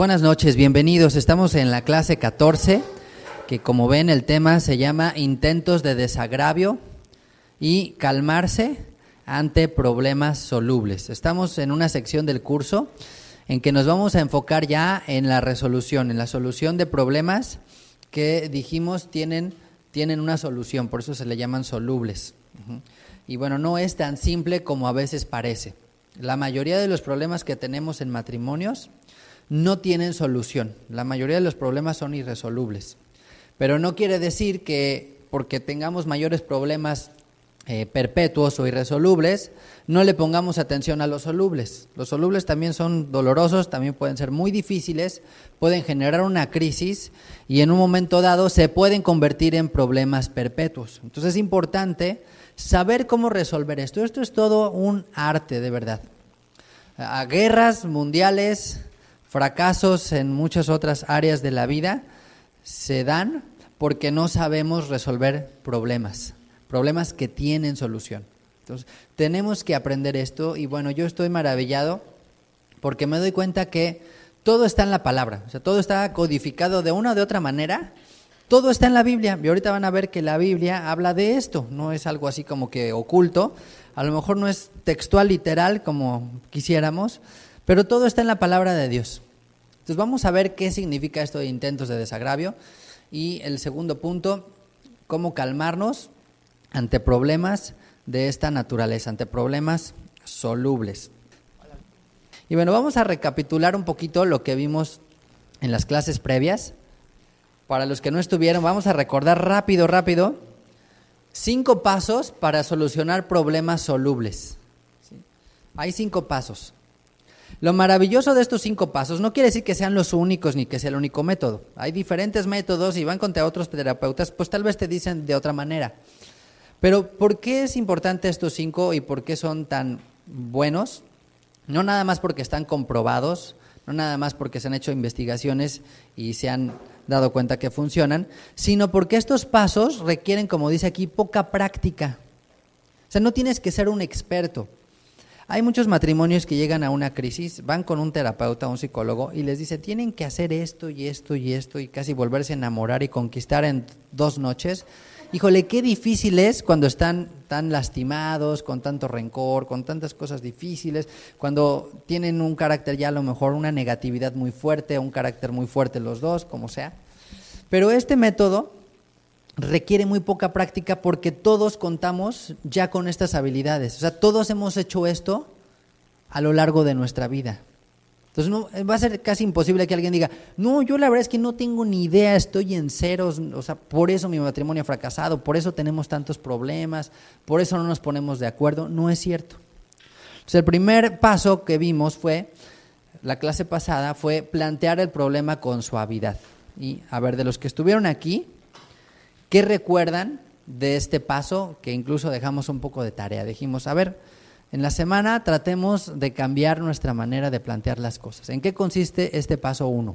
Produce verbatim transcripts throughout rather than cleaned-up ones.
Buenas noches, bienvenidos. Estamos en la clase catorce, que como ven el tema se llama Intentos de desagravio y calmarse ante problemas solubles. Estamos en una sección del curso en que nos vamos a enfocar ya en la resolución, en la solución de problemas que dijimos tienen, tienen una solución, por eso se le llaman solubles. Uh-huh. Y bueno, no es tan simple como a veces parece. La mayoría de los problemas que tenemos en matrimonios no tienen solución. La mayoría de los problemas son irresolubles. Pero no quiere decir que porque tengamos mayores problemas eh, perpetuos o irresolubles, no le pongamos atención a los solubles. Los solubles también son dolorosos, también pueden ser muy difíciles, pueden generar una crisis y en un momento dado se pueden convertir en problemas perpetuos. Entonces es importante saber cómo resolver esto. Esto es todo un arte, de verdad. A guerras mundiales, fracasos en muchas otras áreas de la vida se dan porque no sabemos resolver problemas, problemas que tienen solución. Entonces, tenemos que aprender esto y bueno, yo estoy maravillado porque me doy cuenta que todo está en la palabra, o sea, todo está codificado de una o de otra manera, todo está en la Biblia y ahorita van a ver que la Biblia habla de esto, no es algo así como que oculto, a lo mejor no es textual literal como quisiéramos, pero todo está en la palabra de Dios. Entonces vamos a ver qué significa esto de intentos de desagravio y el segundo punto, cómo calmarnos ante problemas de esta naturaleza, ante problemas solubles. Y bueno, vamos a recapitular un poquito lo que vimos en las clases previas. Para los que no estuvieron, vamos a recordar rápido, rápido, cinco pasos para solucionar problemas solubles. ¿Sí? Hay cinco pasos. Lo maravilloso de estos cinco pasos no quiere decir que sean los únicos ni que sea el único método. Hay diferentes métodos y van contra otros terapeutas, pues tal vez te dicen de otra manera. Pero ¿por qué es importante estos cinco y por qué son tan buenos? No nada más porque están comprobados, no nada más porque se han hecho investigaciones y se han dado cuenta que funcionan, sino porque estos pasos requieren, como dice aquí, poca práctica. O sea, no tienes que ser un experto. Hay muchos matrimonios que llegan a una crisis, van con un terapeuta, un psicólogo, y les dice, tienen que hacer esto y esto y esto, y casi volverse a enamorar y conquistar en dos noches. Híjole, qué difícil es cuando están tan lastimados, con tanto rencor, con tantas cosas difíciles, cuando tienen un carácter ya a lo mejor una negatividad muy fuerte, un carácter muy fuerte los dos, como sea. Pero este método requiere muy poca práctica porque todos contamos ya con estas habilidades. O sea, todos hemos hecho esto a lo largo de nuestra vida. Entonces no, va a ser casi imposible que alguien diga, no, yo la verdad es que no tengo ni idea, estoy en ceros, o sea, por eso mi matrimonio ha fracasado, por eso tenemos tantos problemas, por eso no nos ponemos de acuerdo. No es cierto. Entonces el primer paso que vimos fue, la clase pasada, fue plantear el problema con suavidad. Y a ver, de los que estuvieron aquí, ¿qué recuerdan de este paso que incluso dejamos un poco de tarea? Dijimos, a ver, en la semana tratemos de cambiar nuestra manera de plantear las cosas. ¿En qué consiste este paso uno?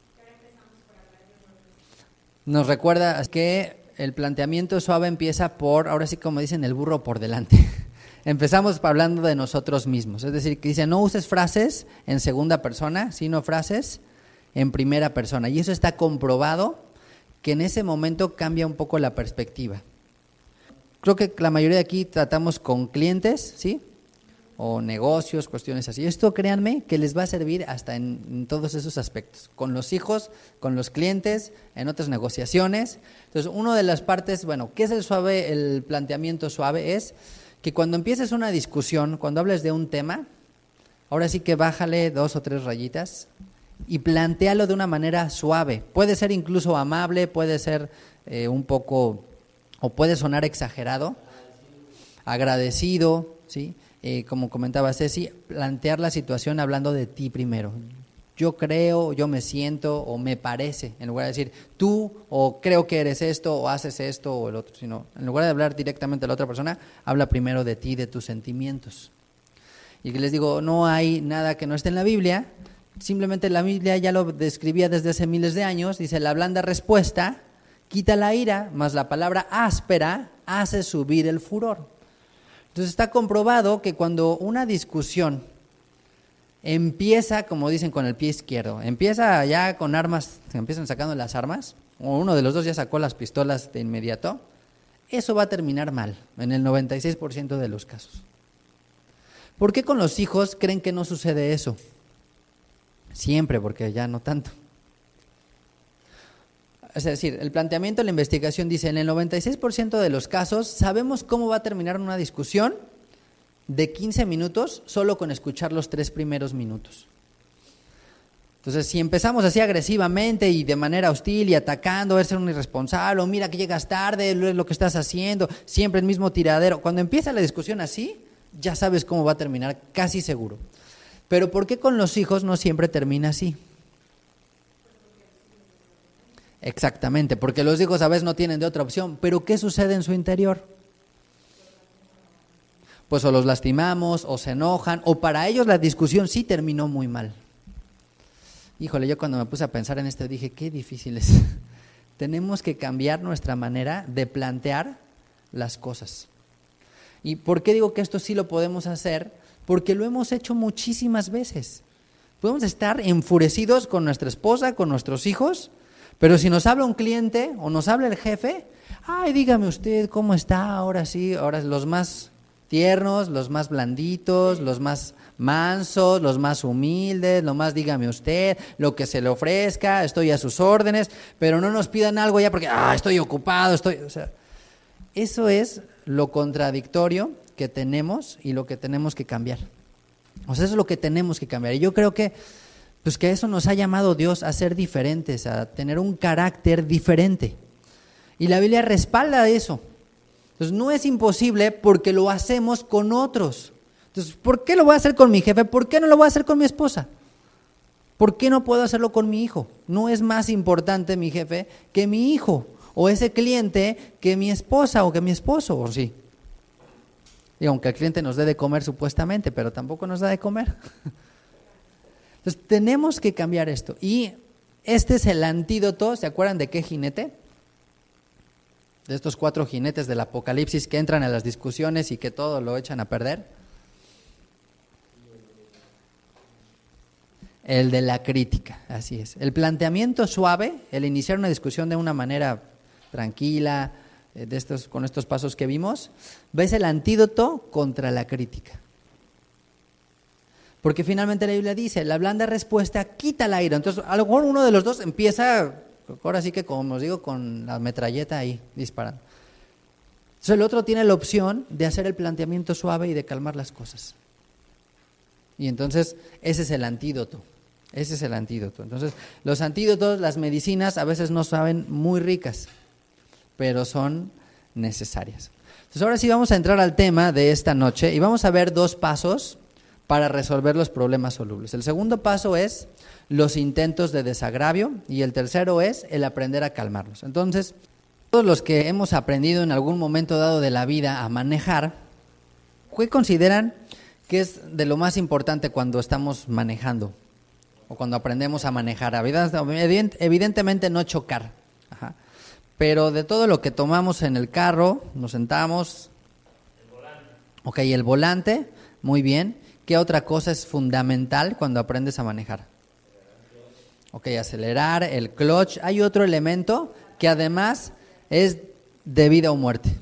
Nos recuerda que el planteamiento suave empieza por, ahora sí como dicen, el burro por delante. Empezamos hablando de nosotros mismos. Es decir, que dice, no uses frases en segunda persona, sino frases en primera persona. Y eso está comprobado que en ese momento cambia un poco la perspectiva. Creo que la mayoría de aquí tratamos con clientes, ¿sí? O negocios, cuestiones así. Esto, créanme, que les va a servir hasta en, en todos esos aspectos. Con los hijos, con los clientes, en otras negociaciones. Entonces, una de las partes, bueno, ¿qué es el suave? El planteamiento suave es que cuando empieces una discusión, cuando hables de un tema, ahora sí que bájale dos o tres rayitas y plantéalo de una manera suave. Puede ser incluso amable, puede ser eh, un poco, o puede sonar exagerado, agradecido, ¿sí? Eh, como comentaba Ceci, plantear la situación hablando de ti primero. Yo creo, yo me siento o me parece, en lugar de decir tú o creo que eres esto o haces esto o el otro, sino en lugar de hablar directamente a la otra persona, habla primero de ti, de tus sentimientos. Y que les digo, no hay nada que no esté en la Biblia, simplemente la Biblia ya lo describía desde hace miles de años, dice la blanda respuesta quita la ira, mas la palabra áspera hace subir el furor. Entonces está comprobado que cuando una discusión empieza, como dicen, con el pie izquierdo, empieza ya con armas, se empiezan sacando las armas, o uno de los dos ya sacó las pistolas de inmediato, eso va a terminar mal, en el noventa y seis por ciento de los casos. ¿Por qué con los hijos creen que no sucede eso? Siempre, porque ya no tanto. Es decir, el planteamiento de la investigación dice, en el noventa y seis por ciento de los casos sabemos cómo va a terminar una discusión de quince minutos solo con escuchar los tres primeros minutos. Entonces, si empezamos así agresivamente y de manera hostil y atacando, eres un irresponsable, o mira que llegas tarde, lo es lo que estás haciendo, siempre el mismo tiradero. Cuando empieza la discusión así, ya sabes cómo va a terminar, casi seguro. Pero ¿por qué con los hijos no siempre termina así? Exactamente, porque los hijos a veces no tienen de otra opción. ¿Pero qué sucede en su interior? Pues o los lastimamos, o se enojan, o para ellos la discusión sí terminó muy mal. Híjole, yo cuando me puse a pensar en esto dije, qué difícil es. Tenemos que cambiar nuestra manera de plantear las cosas. ¿Y por qué digo que esto sí lo podemos hacer? Porque lo hemos hecho muchísimas veces. Podemos estar enfurecidos con nuestra esposa, con nuestros hijos, pero si nos habla un cliente o nos habla el jefe, ay, dígame usted cómo está, ahora sí, ahora los más tiernos, los más blanditos, los más mansos, los más humildes, lo más dígame usted, lo que se le ofrezca, estoy a sus órdenes, pero no nos pidan algo ya porque, ah, estoy ocupado, estoy, o sea, eso es lo contradictorio que tenemos y lo que tenemos que cambiar. O sea, eso es lo que tenemos que cambiar. Y yo creo que pues que eso nos ha llamado Dios a ser diferentes, a tener un carácter diferente. Y la Biblia respalda eso. Entonces no es imposible porque lo hacemos con otros. Entonces, ¿por qué lo voy a hacer con mi jefe? ¿Por qué no lo voy a hacer con mi esposa? ¿Por qué no puedo hacerlo con mi hijo? No es más importante mi jefe que mi hijo, o ese cliente que mi esposa o que mi esposo, ¿o sí? Y aunque el cliente nos dé de comer supuestamente, pero tampoco nos da de comer. Entonces tenemos que cambiar esto. Y este es el antídoto, ¿se acuerdan de qué jinete? De estos cuatro jinetes del Apocalipsis que entran a las discusiones y que todo lo echan a perder. El de la crítica, así es. El planteamiento suave, el iniciar una discusión de una manera tranquila, de estos, con estos pasos que vimos, ves el antídoto contra la crítica. Porque finalmente la Biblia dice, la blanda respuesta quita el aire. Entonces, a lo mejor uno de los dos empieza, ahora sí que como os digo, con la metralleta ahí disparando. Entonces el otro tiene la opción de hacer el planteamiento suave y de calmar las cosas. Y entonces ese es el antídoto. Ese es el antídoto. Entonces, los antídotos, las medicinas a veces no saben muy ricas, pero son necesarias. Entonces, ahora sí vamos a entrar al tema de esta noche y vamos a ver dos pasos para resolver los problemas solubles. El segundo paso es los intentos de desagravio y el tercero es el aprender a calmarlos. Entonces, todos los que hemos aprendido en algún momento dado de la vida a manejar, ¿qué consideran que es de lo más importante cuando estamos manejando o cuando aprendemos a manejar? Evidentemente no chocar, ajá. Pero de todo lo que tomamos en el carro, nos sentamos. El volante. Ok, el volante, muy bien. ¿Qué otra cosa es fundamental cuando aprendes a manejar? Ok, acelerar, el clutch. Hay otro elemento que además es de vida o muerte.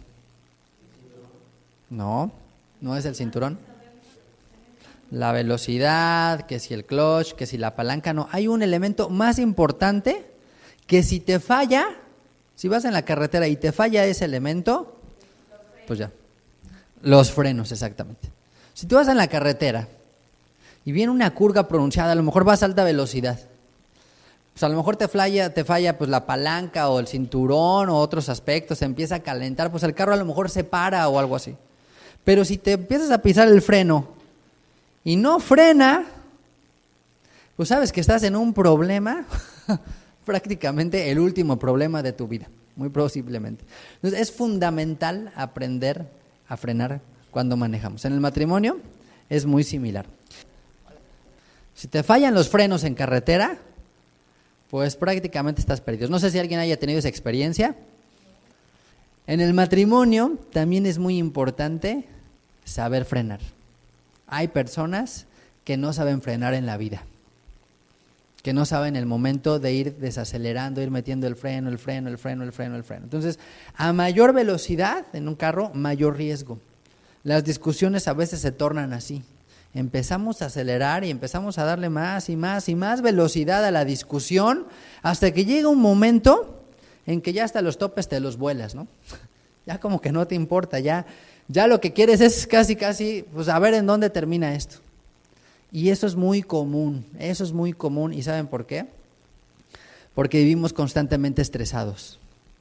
No, no es el cinturón. La velocidad, que si el clutch, que si la palanca, no. Hay un elemento más importante que si te falla, si vas en la carretera y te falla ese elemento, pues ya. Los frenos, exactamente. Si tú vas en la carretera y viene una curva pronunciada, a lo mejor vas a alta velocidad. Pues a lo mejor te falla, te falla pues la palanca o el cinturón o otros aspectos, se empieza a calentar, pues el carro a lo mejor se para o algo así. Pero si te empiezas a pisar el freno y no frena, pues sabes que estás en un problema, prácticamente el último problema de tu vida, muy posiblemente. Entonces es fundamental aprender a frenar cuando manejamos. En el matrimonio es muy similar. Si te fallan los frenos en carretera, pues prácticamente estás perdido. No sé si alguien haya tenido esa experiencia. En el matrimonio también es muy importante saber frenar. Hay personas que no saben frenar en la vida, que no saben el momento de ir desacelerando, ir metiendo el freno, el freno, el freno, el freno, el freno. Entonces, a mayor velocidad en un carro, mayor riesgo. Las discusiones a veces se tornan así. Empezamos a acelerar y empezamos a darle más y más y más velocidad a la discusión hasta que llega un momento en que ya hasta los topes te los vuelas, ¿no? Ya como que no te importa, ya, ya lo que quieres es casi, casi, pues a ver en dónde termina esto. Y eso es muy común, eso es muy común. ¿Y saben por qué? Porque vivimos constantemente estresados.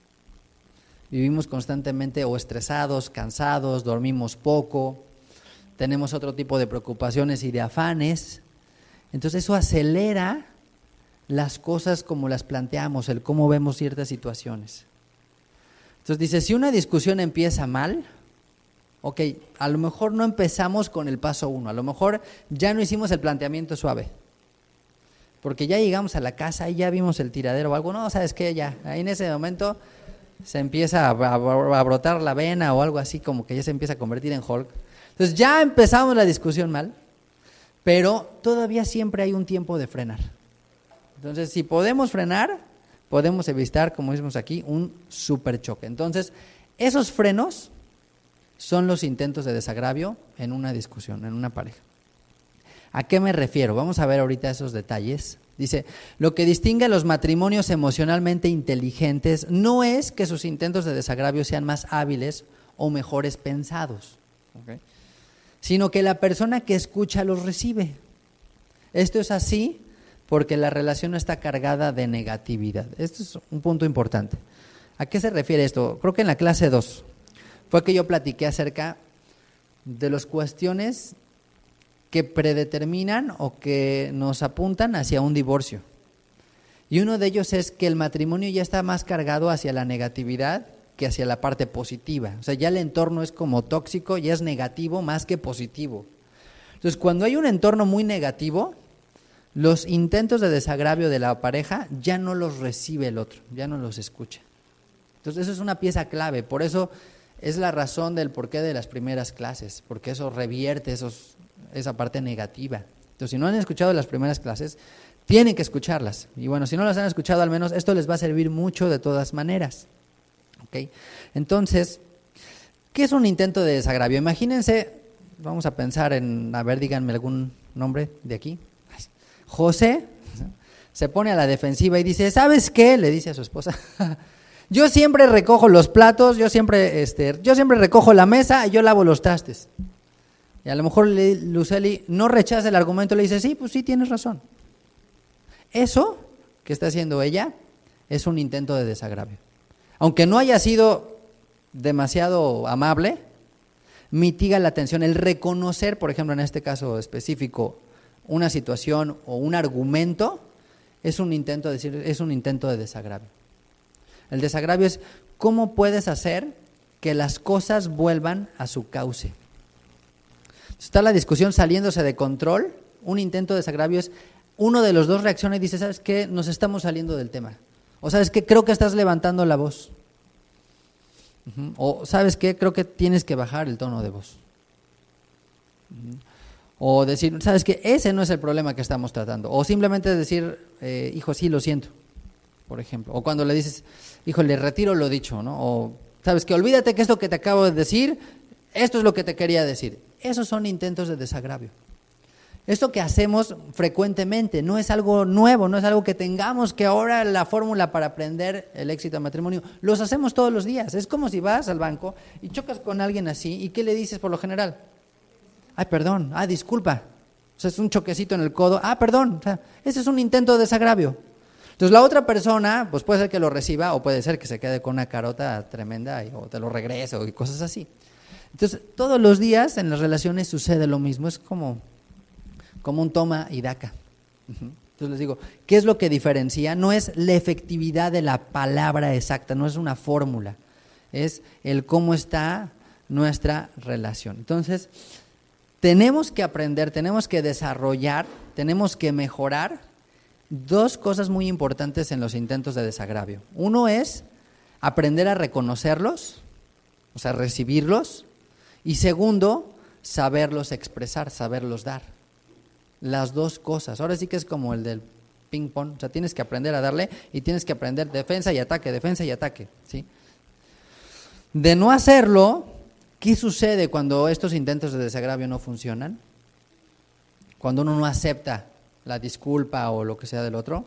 Vivimos constantemente o estresados, cansados, dormimos poco, tenemos otro tipo de preocupaciones y de afanes. Entonces eso acelera las cosas como las planteamos, el cómo vemos ciertas situaciones. Entonces dice, si una discusión empieza mal, ok, a lo mejor no empezamos con el paso uno, a lo mejor ya no hicimos el planteamiento suave, porque ya llegamos a la casa y ya vimos el tiradero o algo, no, ¿sabes qué? Ya, ahí en ese momento se empieza a, a, a brotar la vena o algo así, como que ya se empieza a convertir en Hulk. Entonces ya empezamos la discusión mal, pero todavía siempre hay un tiempo de frenar. Entonces, si podemos frenar, podemos evitar, como decimos aquí, un super choque. Entonces, esos frenos son los intentos de desagravio en una discusión, en una pareja. ¿A qué me refiero? Vamos a ver ahorita esos detalles. Dice, lo que distingue a los matrimonios emocionalmente inteligentes no es que sus intentos de desagravio sean más hábiles o mejores pensados, ¿okay?, sino que la persona que escucha los recibe. Esto es así porque la relación no está cargada de negatividad. Esto es un punto importante. ¿A qué se refiere esto? Creo que en la clase dos fue que yo platiqué acerca de las cuestiones que predeterminan o que nos apuntan hacia un divorcio. Y uno de ellos es que el matrimonio ya está más cargado hacia la negatividad que hacia la parte positiva. O sea, ya el entorno es como tóxico, ya es negativo más que positivo. Entonces, cuando hay un entorno muy negativo, los intentos de desagravio de la pareja ya no los recibe el otro, ya no los escucha. Entonces, eso es una pieza clave. Por eso es la razón del porqué de las primeras clases, porque eso revierte esos, esa parte negativa. Entonces, si no han escuchado las primeras clases, tienen que escucharlas. Y bueno, si no las han escuchado, al menos esto les va a servir mucho de todas maneras. ¿Okay? Entonces, ¿qué es un intento de desagravio? Imagínense, vamos a pensar en, a ver, díganme algún nombre de aquí. José se pone a la defensiva y dice, ¿sabes qué? Le dice a su esposa, yo siempre recojo los platos, yo siempre, este, yo siempre recojo la mesa y yo lavo los trastes. Y a lo mejor Luceli no rechaza el argumento, le dice, sí, pues sí, tienes razón. Eso que está haciendo ella es un intento de desagravio. Aunque no haya sido demasiado amable, mitiga la tensión. El reconocer, por ejemplo, en este caso específico, una situación o un argumento, es un intento de decir, es un intento de desagravio. El desagravio es cómo puedes hacer que las cosas vuelvan a su cauce. Está la discusión saliéndose de control, un intento de desagravio es uno de los dos reacciona y dice, ¿sabes qué? Nos estamos saliendo del tema. O ¿sabes qué? Creo que estás levantando la voz. Uh-huh. O ¿sabes qué? Creo que tienes que bajar el tono de voz. Uh-huh. O decir, ¿sabes qué? Ese no es el problema que estamos tratando. O simplemente decir, eh, hijo, sí, lo siento, por ejemplo. O cuando le dices, hijo, le retiro lo dicho, ¿no? O ¿sabes qué? Olvídate que esto que te acabo de decir, esto es lo que te quería decir. Esos son intentos de desagravio. Esto que hacemos frecuentemente no es algo nuevo, no es algo que tengamos que ahora la fórmula para aprender el éxito del matrimonio. Los hacemos todos los días. Es como si vas al banco y chocas con alguien así, ¿y qué le dices por lo general? Ay, perdón, ah, disculpa. O sea, es un choquecito en el codo. Ah, perdón. O sea, ese es un intento de desagravio. Entonces la otra persona, pues puede ser que lo reciba o puede ser que se quede con una carota tremenda y, o te lo regrese o y cosas así. Entonces todos los días en las relaciones sucede lo mismo. Es como... como un toma y daca. Entonces les digo, ¿qué es lo que diferencia? No es la efectividad de la palabra exacta, no es una fórmula, es el cómo está nuestra relación. Entonces, tenemos que aprender, tenemos que desarrollar, tenemos que mejorar dos cosas muy importantes en los intentos de desagravio. Uno es aprender a reconocerlos, o sea, recibirlos, y segundo, saberlos expresar, saberlos dar. las dos cosas. Ahora sí que es como el del ping pong, o sea, tienes que aprender a darle y tienes que aprender defensa y ataque, defensa y ataque, ¿sí? De no hacerlo, ¿qué sucede cuando estos intentos de desagravio no funcionan? Cuando uno no acepta la disculpa o lo que sea del otro,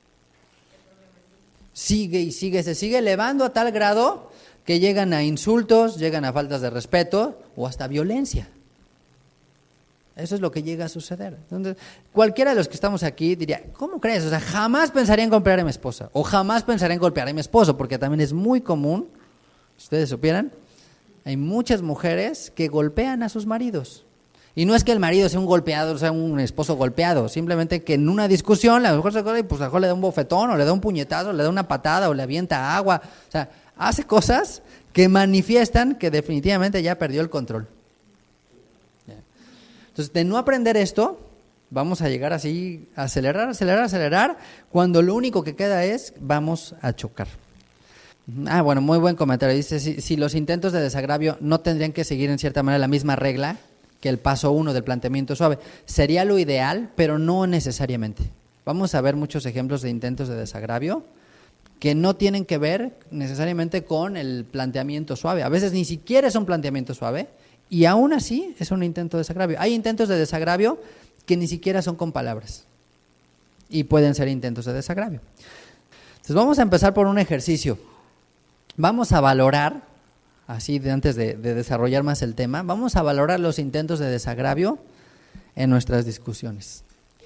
sigue y sigue, se sigue elevando a tal grado que llegan a insultos, llegan a faltas de respeto o hasta violencia. Eso es lo que llega a suceder. Entonces, cualquiera de los que estamos aquí diría, ¿cómo crees? O sea, jamás pensaría en golpear a mi esposa o jamás pensaría en golpear a mi esposo, porque también es muy común, si ustedes supieran, hay muchas mujeres que golpean a sus maridos. Y no es que el marido sea un golpeado, sea un esposo golpeado, simplemente que en una discusión a lo mejor se acuerda y pues a lo mejor le da un bofetón o le da un puñetazo, o le da una patada o le avienta agua. O sea, hace cosas que manifiestan que definitivamente ya perdió el control. Entonces, de no aprender esto, vamos a llegar así, a acelerar, acelerar, acelerar, cuando lo único que queda es, vamos a chocar. Ah, bueno, muy buen comentario. Dice, si, si los intentos de desagravio no tendrían que seguir en cierta manera la misma regla que el paso uno del planteamiento suave. Sería lo ideal, pero no necesariamente. Vamos a ver muchos ejemplos de intentos de desagravio que no tienen que ver necesariamente con el planteamiento suave. A veces ni siquiera es un planteamiento suave y aún así es un intento de desagravio. Hay intentos de desagravio que ni siquiera son con palabras y pueden ser intentos de desagravio. Entonces vamos a empezar por un ejercicio. Vamos a valorar, así de antes de, de desarrollar más el tema, vamos a valorar los intentos de desagravio en nuestras discusiones.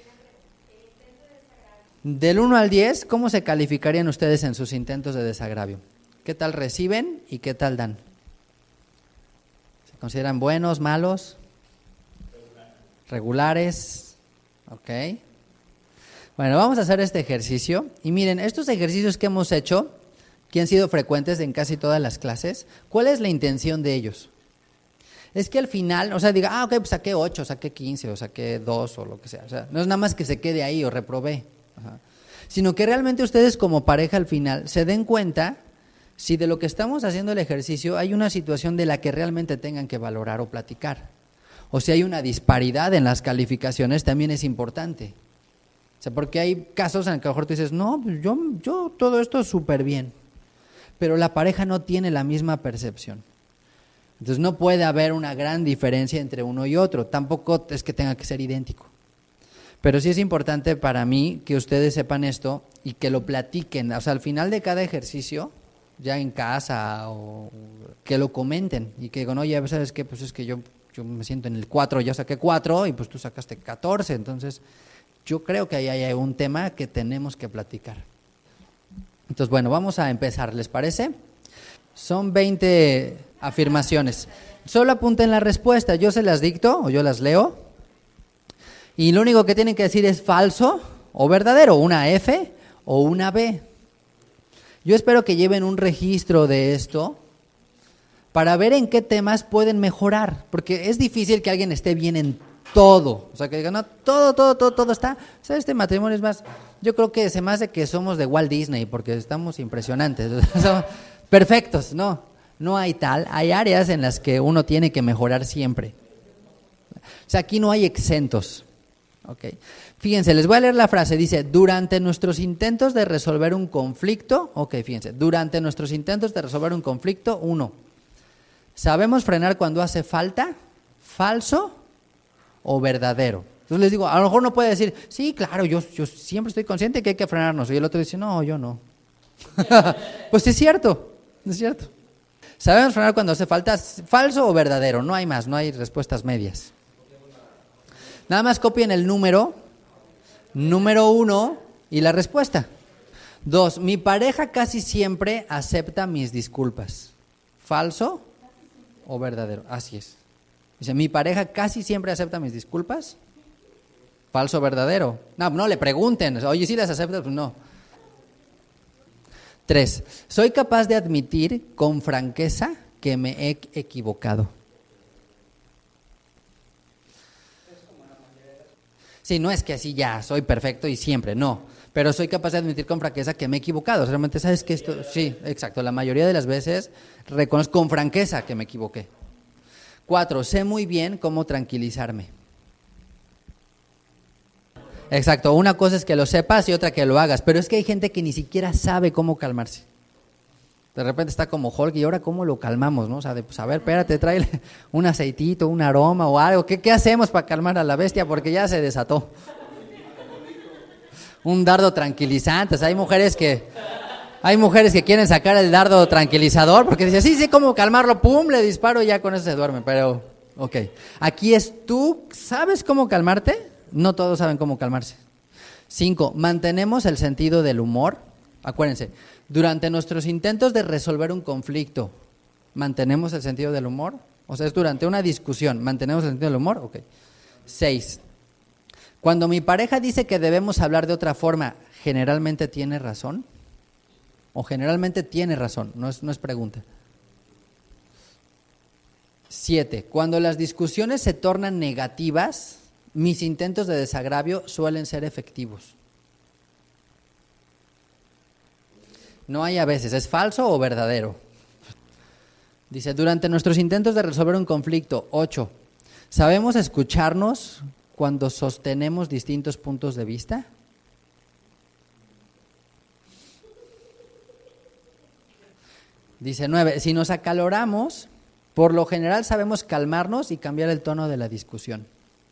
Del uno al diez, ¿cómo se calificarían ustedes en sus intentos de desagravio? ¿Qué tal reciben y qué tal dan? ¿Se consideran buenos, malos? Regulares. Ok. Bueno, vamos a hacer este ejercicio. Y miren, estos ejercicios que hemos hecho, que han sido frecuentes en casi todas las clases, ¿cuál es la intención de ellos? Es que al final, o sea, diga, ah, ok, pues saqué ocho, saqué quince, o saqué dos, o lo que sea. O sea, no es nada más que se quede ahí o reprobé. Ajá. Sino que realmente ustedes como pareja al final se den cuenta si de lo que estamos haciendo el ejercicio hay una situación de la que realmente tengan que valorar o platicar. O si hay una disparidad en las calificaciones, también es importante. O sea, porque hay casos en los que a lo mejor tú dices, no, pues yo, yo todo esto súper bien. Pero la pareja no tiene la misma percepción. Entonces no puede haber una gran diferencia entre uno y otro. Tampoco es que tenga que ser idéntico. Pero sí es importante para mí que ustedes sepan esto y que lo platiquen. O sea, al final de cada ejercicio, ya en casa, o que lo comenten. Y que digan, oye, ¿sabes qué? Pues es que yo, yo me siento en el cuatro, yo saqué cuatro y pues tú sacaste catorce. Entonces yo creo que ahí hay un tema que tenemos que platicar. Entonces, bueno, vamos a empezar, ¿les parece? Son veinte afirmaciones. Solo apunten la respuesta, yo se las dicto o yo las leo. Y lo único que tienen que decir es falso o verdadero, una F o una B. Yo espero que lleven un registro de esto para ver en qué temas pueden mejorar, porque es difícil que alguien esté bien en todo. O sea, que digan, no, todo, todo, todo, todo está. O sea, este matrimonio es más, yo creo que se me hace que somos de Walt Disney, porque estamos impresionantes. Somos perfectos, no, no hay tal. Hay áreas en las que uno tiene que mejorar siempre. O sea, aquí no hay exentos. Okay. Fíjense, les voy a leer la frase, dice, durante nuestros intentos de resolver un conflicto, ok, fíjense, durante nuestros intentos de resolver un conflicto, uno, ¿sabemos frenar cuando hace falta? ¿Falso o verdadero? Entonces les digo, a lo mejor uno puede decir, sí, claro, yo, yo siempre estoy consciente que hay que frenarnos, y el otro dice, no, yo no. Pues es cierto, es cierto. ¿Sabemos frenar cuando hace falta? ¿Falso o verdadero? No hay más, no hay respuestas medias. Nada más copien el número, número uno y la respuesta. Dos, mi pareja casi siempre acepta mis disculpas. ¿Falso o verdadero? Así es. Dice, mi pareja casi siempre acepta mis disculpas. ¿Falso o verdadero? No, no le pregunten. Oye, ¿sí las aceptas? Pues no. Tres, soy capaz de admitir con franqueza que me he equivocado. Sí, no es que así ya soy perfecto y siempre, no. Pero soy capaz de admitir con franqueza que me he equivocado. Realmente, ¿sabes qué? Esto, sí, exacto. La mayoría de las veces reconozco con franqueza que me equivoqué. Cuatro, sé muy bien cómo tranquilizarme. Exacto, una cosa es que lo sepas y otra que lo hagas, pero es que hay gente que ni siquiera sabe cómo calmarse. De repente está como Hulk y ahora cómo lo calmamos, ¿no? O sea, de, pues a ver, espérate, tráele un aceitito, un aroma o algo. ¿Qué, qué hacemos para calmar a la bestia? Porque ya se desató. Un dardo tranquilizante. O sea, hay mujeres que hay mujeres que quieren sacar el dardo tranquilizador porque dicen, sí, sí, cómo calmarlo, pum, le disparo y ya con eso se duerme. Pero, ok. Aquí es, ¿tú sabes cómo calmarte? No todos saben cómo calmarse. Cinco, mantenemos el sentido del humor. Acuérdense, durante nuestros intentos de resolver un conflicto, ¿mantenemos el sentido del humor? O sea, es durante una discusión, ¿mantenemos el sentido del humor? Ok. Seis, cuando mi pareja dice que debemos hablar de otra forma, ¿generalmente tiene razón? O generalmente tiene razón, no es, no es pregunta. Siete, cuando las discusiones se tornan negativas, mis intentos de desagravio suelen ser efectivos. No hay a veces, ¿es falso o verdadero? Dice, durante nuestros intentos de resolver un conflicto, ocho, ¿sabemos escucharnos cuando sostenemos distintos puntos de vista? Dice nueve, si nos acaloramos, por lo general sabemos calmarnos y cambiar el tono de la discusión.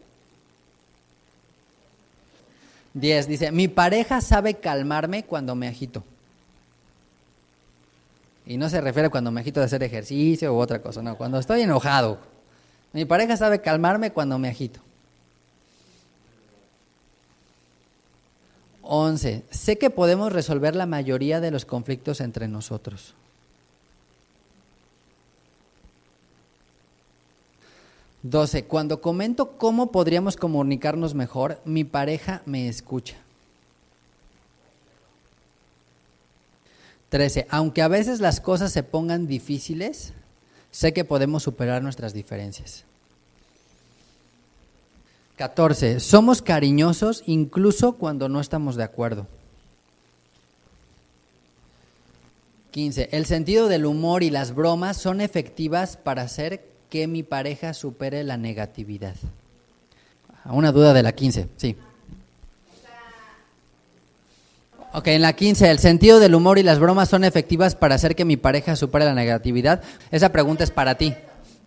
diez, dice, mi pareja sabe calmarme cuando me agito. Y no se refiere cuando me agito de hacer ejercicio u otra cosa, no, cuando estoy enojado. Mi pareja sabe calmarme cuando me agito. once. Sé que podemos resolver la mayoría de los conflictos entre nosotros. doce. Cuando comento cómo podríamos comunicarnos mejor, mi pareja me escucha. trece. Aunque a veces las cosas se pongan difíciles, sé que podemos superar nuestras diferencias. catorce. Somos cariñosos incluso cuando no estamos de acuerdo. quince. El sentido del humor y las bromas son efectivas para hacer que mi pareja supere la negatividad. Una duda de la quince, sí. Ok, en la quince, ¿el sentido del humor y las bromas son efectivas para hacer que mi pareja supere la negatividad? Esa pregunta es para ti.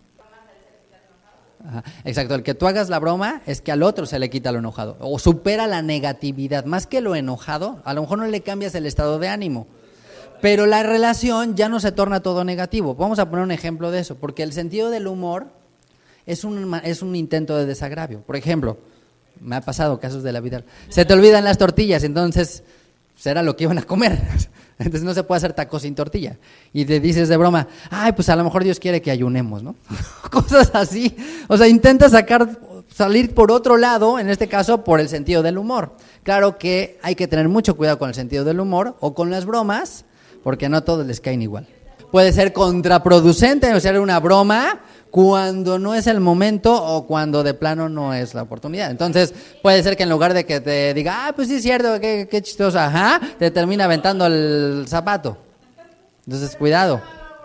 Ajá, exacto, el que tú hagas la broma es que al otro se le quita lo enojado o supera la negatividad, más que lo enojado, a lo mejor no le cambias el estado de ánimo, pero la relación ya no se torna todo negativo. Vamos a poner un ejemplo de eso, porque el sentido del humor es un, es un intento de desagravio. Por ejemplo, me ha pasado casos de la vida, se te olvidan las tortillas, entonces será lo que iban a comer. Entonces no se puede hacer tacos sin tortilla. Y le dices de broma, ay, pues a lo mejor Dios quiere que ayunemos, ¿no? Cosas así. O sea, intenta sacar, salir por otro lado, en este caso por el sentido del humor. Claro que hay que tener mucho cuidado con el sentido del humor o con las bromas, porque no todos les caen igual. Puede ser contraproducente, o sea, una broma cuando no es el momento o cuando de plano no es la oportunidad. Entonces, puede ser que en lugar de que te diga, ah, pues sí es cierto, qué, qué chistoso, ajá, te termina aventando el zapato. Entonces, cuidado.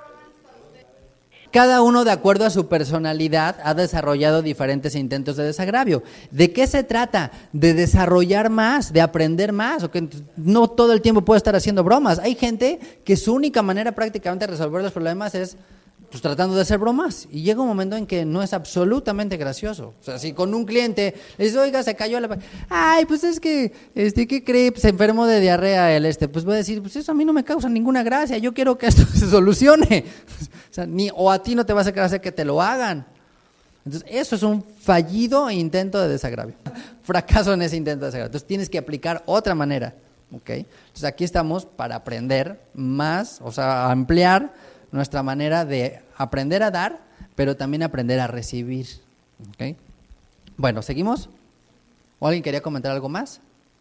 Cada uno, de acuerdo a su personalidad, ha desarrollado diferentes intentos de desagravio. ¿De qué se trata? De desarrollar más, de aprender más, o que no todo el tiempo puede estar haciendo bromas. Hay gente que su única manera prácticamente de resolver los problemas es pues tratando de hacer bromas, y llega un momento en que no es absolutamente gracioso. O sea, si con un cliente le dices, oiga, se cayó la... Ay, pues es que, este, ¿qué cree? Se enfermó de diarrea el este. Pues voy a decir, pues eso a mí no me causa ninguna gracia, yo quiero que esto se solucione. O sea, ni, o a ti no te va a hacer hacer que te lo hagan. Entonces, eso es un fallido intento de desagravio. Fracaso en ese intento de desagravio. Entonces, tienes que aplicar otra manera. ¿Ok? Entonces, aquí estamos para aprender más, o sea, ampliar nuestra manera de aprender a dar, pero también aprender a recibir. ¿Okay? Bueno, ¿seguimos? ¿O alguien quería comentar algo más?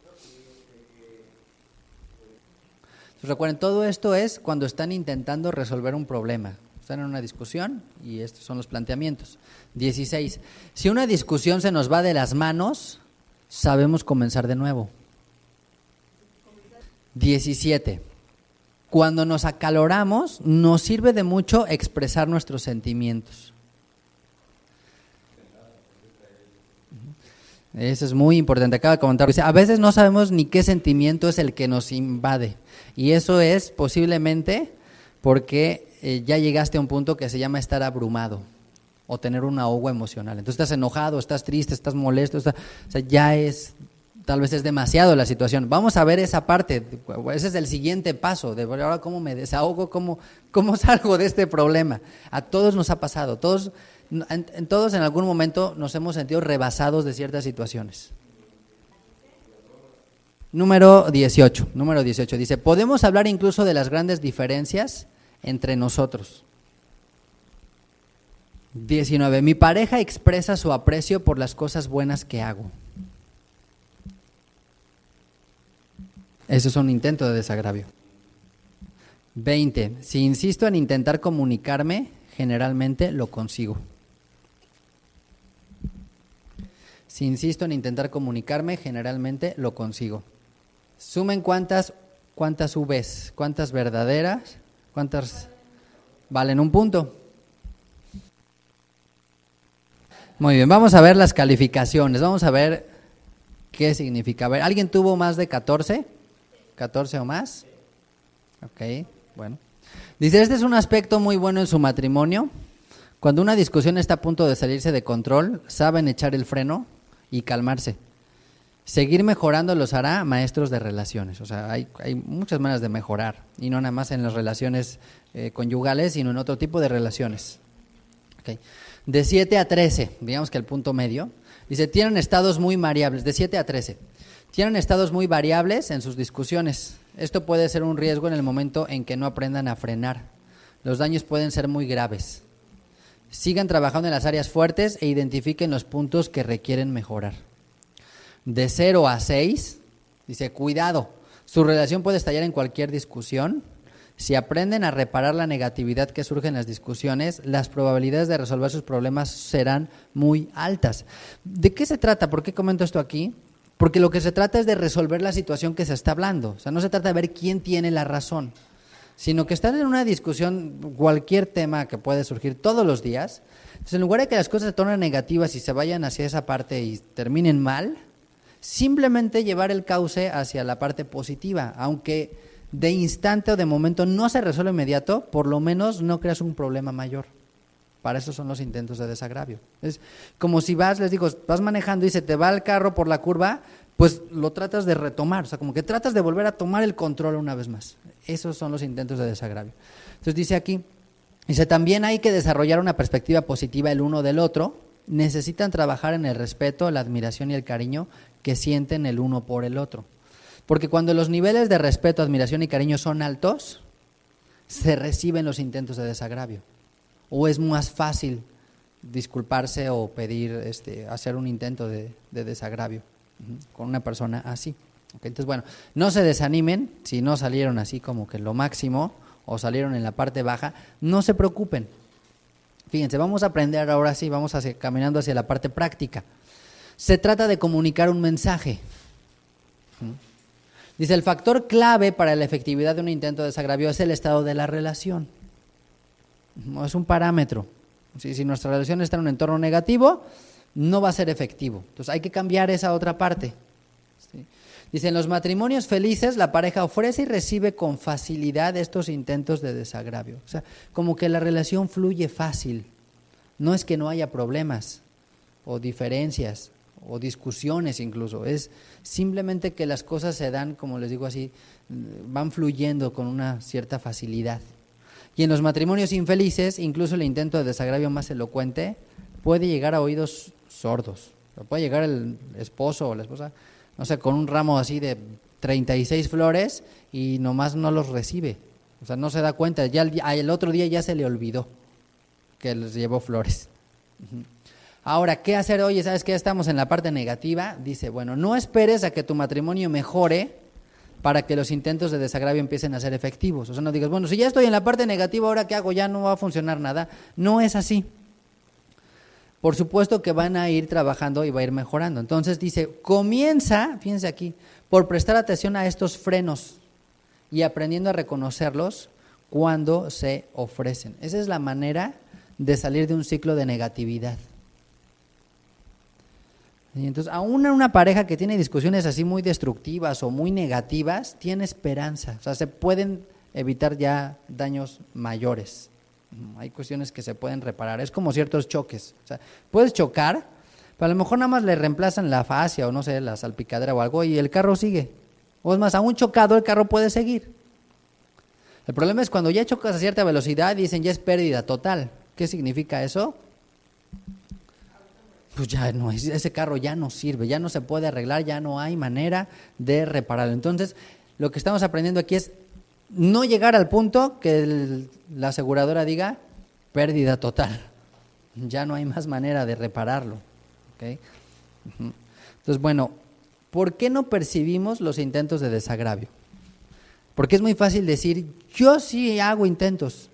Entonces, recuerden, todo esto es cuando están intentando resolver un problema. Están en una discusión y estos son los planteamientos. dieciséis. Si una discusión se nos va de las manos, sabemos comenzar de nuevo. diecisiete. Cuando nos acaloramos, nos sirve de mucho expresar nuestros sentimientos. Eso es muy importante. Acaba de comentar. Dice, a veces no sabemos ni qué sentimiento es el que nos invade. Y eso es posiblemente porque eh, ya llegaste a un punto que se llama estar abrumado o tener un ahogo emocional. Entonces estás enojado, estás triste, estás molesto. Estás, o sea, ya es, tal vez es demasiado la situación. Vamos a ver esa parte. Ese es el siguiente paso. De ahora, ¿cómo me desahogo? ¿Cómo, cómo salgo de este problema? A todos nos ha pasado. Todos... En, en todos en algún momento nos hemos sentido rebasados de ciertas situaciones. Número dieciocho, número dieciocho dice, podemos hablar incluso de las grandes diferencias entre nosotros. diecinueve, mi pareja expresa su aprecio por las cosas buenas que hago. Eso es un intento de desagravio. veinte, si insisto en intentar comunicarme, generalmente lo consigo. Si insisto en intentar comunicarme, generalmente lo consigo. Sumen cuántas, cuántas Vs, cuántas verdaderas, cuántas valen un punto. Muy bien, vamos a ver las calificaciones, vamos a ver qué significa. A ver, ¿alguien tuvo más de catorce? ¿catorce o más? Ok, bueno. Dice, este es un aspecto muy bueno en su matrimonio. Cuando una discusión está a punto de salirse de control, saben echar el freno y calmarse. Seguir mejorando los hará maestros de relaciones. O sea, hay, hay muchas maneras de mejorar, y no nada más en las relaciones eh, conyugales, sino en otro tipo de relaciones. Okay. De siete a trece, digamos que el punto medio, dice, tienen estados muy variables, de siete a trece, tienen estados muy variables en sus discusiones. Esto puede ser un riesgo en el momento en que no aprendan a frenar. Los daños pueden ser muy graves. Sigan trabajando en las áreas fuertes e identifiquen los puntos que requieren mejorar. De cero a seis, dice, cuidado, su relación puede estallar en cualquier discusión. Si aprenden a reparar la negatividad que surge en las discusiones, las probabilidades de resolver sus problemas serán muy altas. ¿De qué se trata? ¿Por qué comento esto aquí? Porque lo que se trata es de resolver la situación que se está hablando. O sea, no se trata de ver quién tiene la razón, sino que están en una discusión, cualquier tema que puede surgir todos los días. Entonces, en lugar de que las cosas se tornen negativas y se vayan hacia esa parte y terminen mal, simplemente llevar el cauce hacia la parte positiva. Aunque de instante o de momento no se resuelve inmediato, por lo menos no creas un problema mayor. Para eso son los intentos de desagravio. Es como si vas, les digo, vas manejando y se te va el carro por la curva, pues lo tratas de retomar, o sea, como que tratas de volver a tomar el control una vez más. Esos son los intentos de desagravio. Entonces dice aquí, dice, también hay que desarrollar una perspectiva positiva el uno del otro. Necesitan trabajar en el respeto, la admiración y el cariño que sienten el uno por el otro. Porque cuando los niveles de respeto, admiración y cariño son altos, se reciben los intentos de desagravio. O es más fácil disculparse o pedir, este, hacer un intento de, de desagravio uh-huh, con una persona así. Okay, entonces, bueno, no se desanimen si no salieron así como que lo máximo o salieron en la parte baja, no se preocupen. Fíjense, vamos a aprender ahora sí, vamos hacia, caminando hacia la parte práctica. Se trata de comunicar un mensaje. ¿Mm? Dice, el factor clave para la efectividad de un intento de desagravio es el estado de la relación. No es un parámetro. Si, si nuestra relación está en un entorno negativo, no va a ser efectivo. Entonces hay que cambiar esa otra parte. ¿Sí? Dice, en los matrimonios felices la pareja ofrece y recibe con facilidad estos intentos de desagravio. O sea, como que la relación fluye fácil. No es que no haya problemas o diferencias o discusiones incluso. Es simplemente que las cosas se dan, como les digo así, van fluyendo con una cierta facilidad. Y en los matrimonios infelices, incluso el intento de desagravio más elocuente puede llegar a oídos sordos. Puede llegar el esposo o la esposa, no sé, con un ramo así de treinta y seis flores y nomás no los recibe. O sea, no se da cuenta. Ya el, el otro día ya se le olvidó que les llevó flores. Ahora, ¿qué hacer? Oye, ¿sabes qué? Estamos en la parte negativa. Dice, bueno, no esperes a que tu matrimonio mejore para que los intentos de desagravio empiecen a ser efectivos. O sea, no digas, bueno, si ya estoy en la parte negativa, ¿ahora qué hago? Ya no va a funcionar nada. No es así. Por supuesto que van a ir trabajando y va a ir mejorando. Entonces dice, comienza, fíjense aquí, por prestar atención a estos frenos y aprendiendo a reconocerlos cuando se ofrecen. Esa es la manera de salir de un ciclo de negatividad. Y entonces, aún en una pareja que tiene discusiones así muy destructivas o muy negativas, tiene esperanza. O sea, se pueden evitar ya daños mayores. Hay cuestiones que se pueden reparar. Es como ciertos choques. O sea, puedes chocar, pero a lo mejor nada más le reemplazan la fascia o no sé, la salpicadera o algo y el carro sigue. O es más, aún chocado el carro puede seguir. El problema es cuando ya chocas a cierta velocidad y dicen ya es pérdida total. ¿Qué significa eso? Pues ya no, ese carro ya no sirve, ya no se puede arreglar, ya no hay manera de repararlo. Entonces, lo que estamos aprendiendo aquí es no llegar al punto que el, la aseguradora diga pérdida total. Ya no hay más manera de repararlo. ¿Okay? Entonces, bueno, ¿por qué no percibimos los intentos de desagravio? Porque es muy fácil decir, yo sí hago intentos,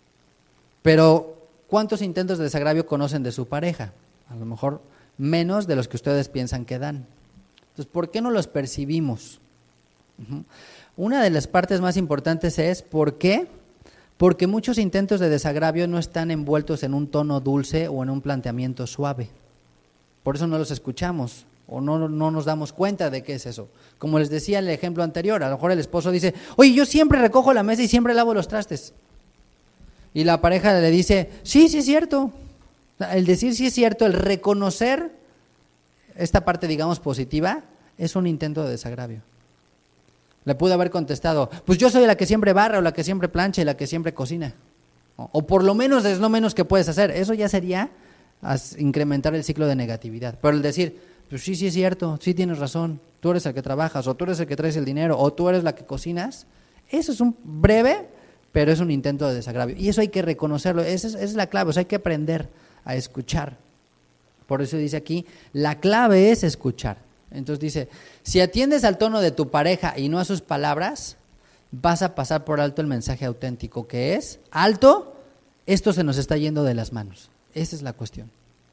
pero ¿cuántos intentos de desagravio conocen de su pareja? A lo mejor menos de los que ustedes piensan que dan. Entonces, ¿por qué no los percibimos? Uh-huh. Una de las partes más importantes es, ¿por qué? Porque muchos intentos de desagravio no están envueltos en un tono dulce o en un planteamiento suave. Por eso no los escuchamos o no, no nos damos cuenta de qué es eso. Como les decía en el ejemplo anterior, a lo mejor el esposo dice, oye, yo siempre recojo la mesa y siempre lavo los trastes. Y la pareja le dice, sí, sí es cierto. El decir sí es cierto, el reconocer esta parte, digamos, positiva, es un intento de desagravio. Le pude haber contestado, pues yo soy la que siempre barra o la que siempre plancha y la que siempre cocina. O, o por lo menos es lo menos que puedes hacer. Eso ya sería incrementar el ciclo de negatividad. Pero el decir, pues sí, sí es cierto, sí tienes razón, tú eres el que trabajas, o tú eres el que traes el dinero, o tú eres la que cocinas, eso es un breve, pero es un intento de desagravio. Y eso hay que reconocerlo, esa es, esa es la clave, o sea, hay que aprender a escuchar. Por eso dice aquí, la clave es escuchar. Entonces dice, si atiendes al tono de tu pareja y no a sus palabras, vas a pasar por alto el mensaje auténtico, que es, alto, esto se nos está yendo de las manos. Esa es la cuestión.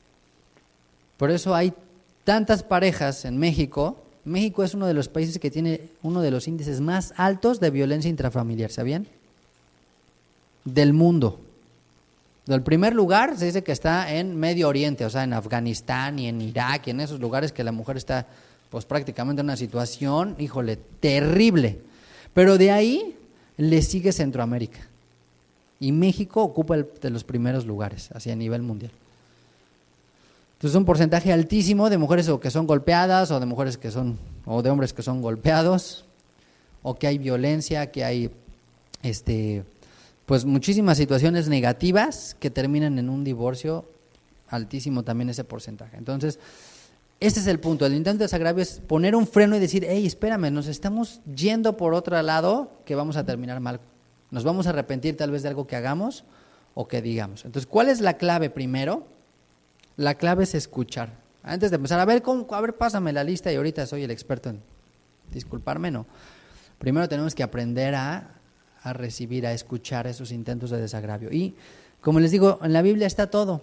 Por eso hay tantas parejas en México. México es uno de los países que tiene uno de los índices más altos de violencia intrafamiliar, ¿sabían? Del mundo. El primer lugar se dice que está en Medio Oriente, o sea, en Afganistán y en Irak y en esos lugares que la mujer está pues prácticamente en una situación, híjole, terrible. Pero de ahí le sigue Centroamérica. Y México ocupa el, de los primeros lugares, así a nivel mundial. Entonces, un porcentaje altísimo de mujeres o que son golpeadas, o de mujeres que son, o de hombres que son golpeados, o que hay violencia, que hay este pues muchísimas situaciones negativas que terminan en un divorcio, altísimo también ese porcentaje. Entonces, ese es el punto. El intento de desagravio es poner un freno y decir, hey, espérame, nos estamos yendo por otro lado que vamos a terminar mal. Nos vamos a arrepentir tal vez de algo que hagamos o que digamos. Entonces, ¿cuál es la clave primero? La clave es escuchar. Antes de empezar, a ver, ¿cómo? A ver, pásame la lista y ahorita soy el experto en disculparme, no. Primero tenemos que aprender a a recibir, a escuchar esos intentos de desagravio. Y, como les digo, en la Biblia está todo.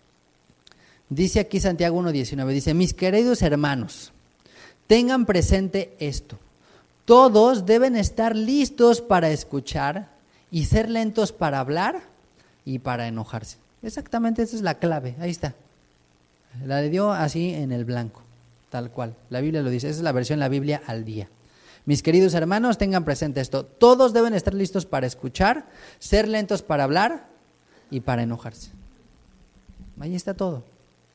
Dice aquí Santiago uno diecinueve, dice, mis queridos hermanos, tengan presente esto. Todos deben estar listos para escuchar y ser lentos para hablar y para enojarse. Exactamente, esa es la clave, ahí está. La dio así en el blanco, tal cual. La Biblia lo dice, esa es la versión La Biblia al día. Mis queridos hermanos, tengan presente esto. Todos deben estar listos para escuchar, ser lentos para hablar y para enojarse. Ahí está todo.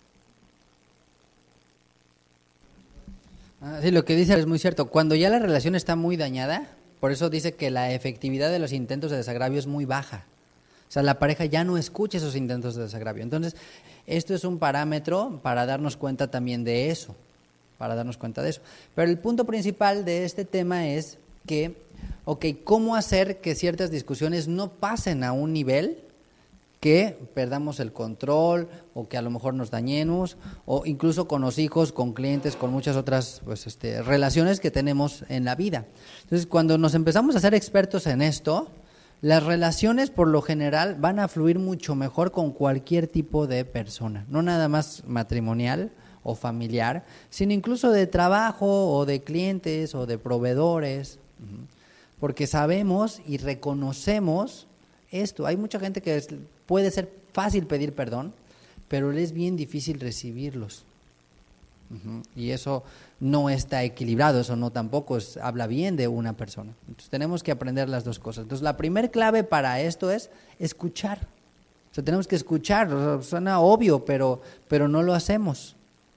Ah, sí, lo que dice es muy cierto. Cuando ya la relación está muy dañada, por eso dice que la efectividad de los intentos de desagravio es muy baja. O sea, la pareja ya no escucha esos intentos de desagravio. Entonces, esto es un parámetro para darnos cuenta también de eso. para darnos cuenta de eso. Pero el punto principal de este tema es que, ok, ¿cómo hacer que ciertas discusiones no pasen a un nivel que perdamos el control o que a lo mejor nos dañemos, o incluso con los hijos, con clientes, con muchas otras pues, este, relaciones que tenemos en la vida? Entonces, cuando nos empezamos a ser expertos en esto, las relaciones por lo general van a fluir mucho mejor con cualquier tipo de persona, no nada más matrimonial o familiar, sino incluso de trabajo o de clientes o de proveedores, porque sabemos y reconocemos esto. Hay mucha gente que es, puede ser fácil pedir perdón, pero le es bien difícil recibirlos. Uh-huh. Y eso no está equilibrado, eso no tampoco es, habla bien de una persona. Entonces tenemos que aprender las dos cosas. Entonces la primer clave para esto es escuchar. O sea, tenemos que escuchar, o sea, suena obvio, pero, pero no lo hacemos,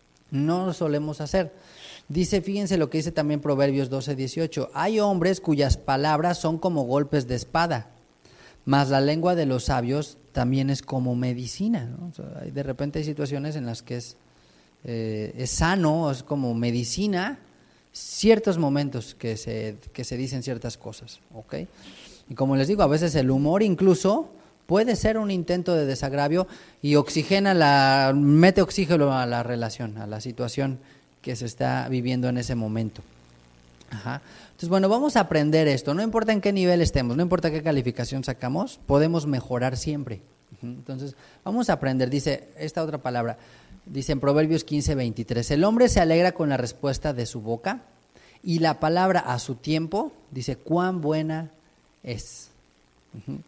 no lo solemos hacer. Dice, fíjense lo que dice también Proverbios doce dieciocho, hay hombres cuyas palabras son como golpes de espada, mas la lengua de los sabios también es como medicina, ¿no? O sea, de repente hay situaciones en las que es, eh, es sano, es como medicina, ciertos momentos que se, que se dicen ciertas cosas, ¿ok? Y como les digo, a veces el humor incluso puede ser un intento de desagravio y oxigena la, mete oxígeno a la relación, a la situación que se está viviendo en ese momento. Ajá. Entonces, bueno, vamos a aprender esto. No importa en qué nivel estemos, no importa qué calificación sacamos, podemos mejorar siempre. Entonces, vamos a aprender. Dice esta otra palabra, dice en Proverbios quince veintitrés, el hombre se alegra con la respuesta de su boca y la palabra a su tiempo, dice, cuán buena es. Uh-huh.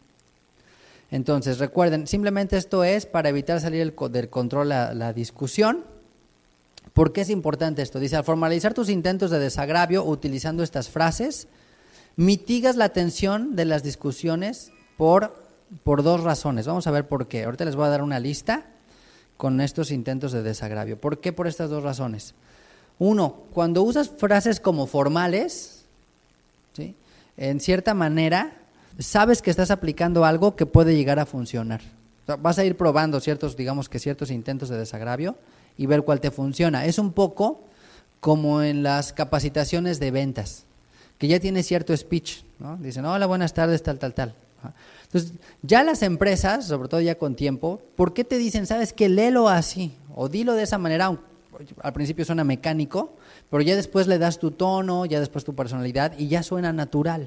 Entonces, recuerden, simplemente esto es para evitar salir el, del control la, la discusión. ¿Por qué es importante esto? Dice, al formalizar tus intentos de desagravio utilizando estas frases, mitigas la tensión de las discusiones por, por dos razones. Vamos a ver por qué. Ahorita les voy a dar una lista con estos intentos de desagravio. ¿Por qué? Por estas dos razones. Uno, cuando usas frases como formales, ¿sí?, en cierta manera sabes que estás aplicando algo que puede llegar a funcionar. O sea, vas a ir probando ciertos, digamos que ciertos intentos de desagravio y ver cuál te funciona. Es un poco como en las capacitaciones de ventas, que ya tiene cierto speech, ¿no? Dicen, hola, buenas tardes, tal, tal, tal. Entonces, ya las empresas, sobre todo ya con tiempo, ¿por qué te dicen, sabes qué, léelo así? O dilo de esa manera, al principio suena mecánico, pero ya después le das tu tono, ya después tu personalidad y ya suena natural.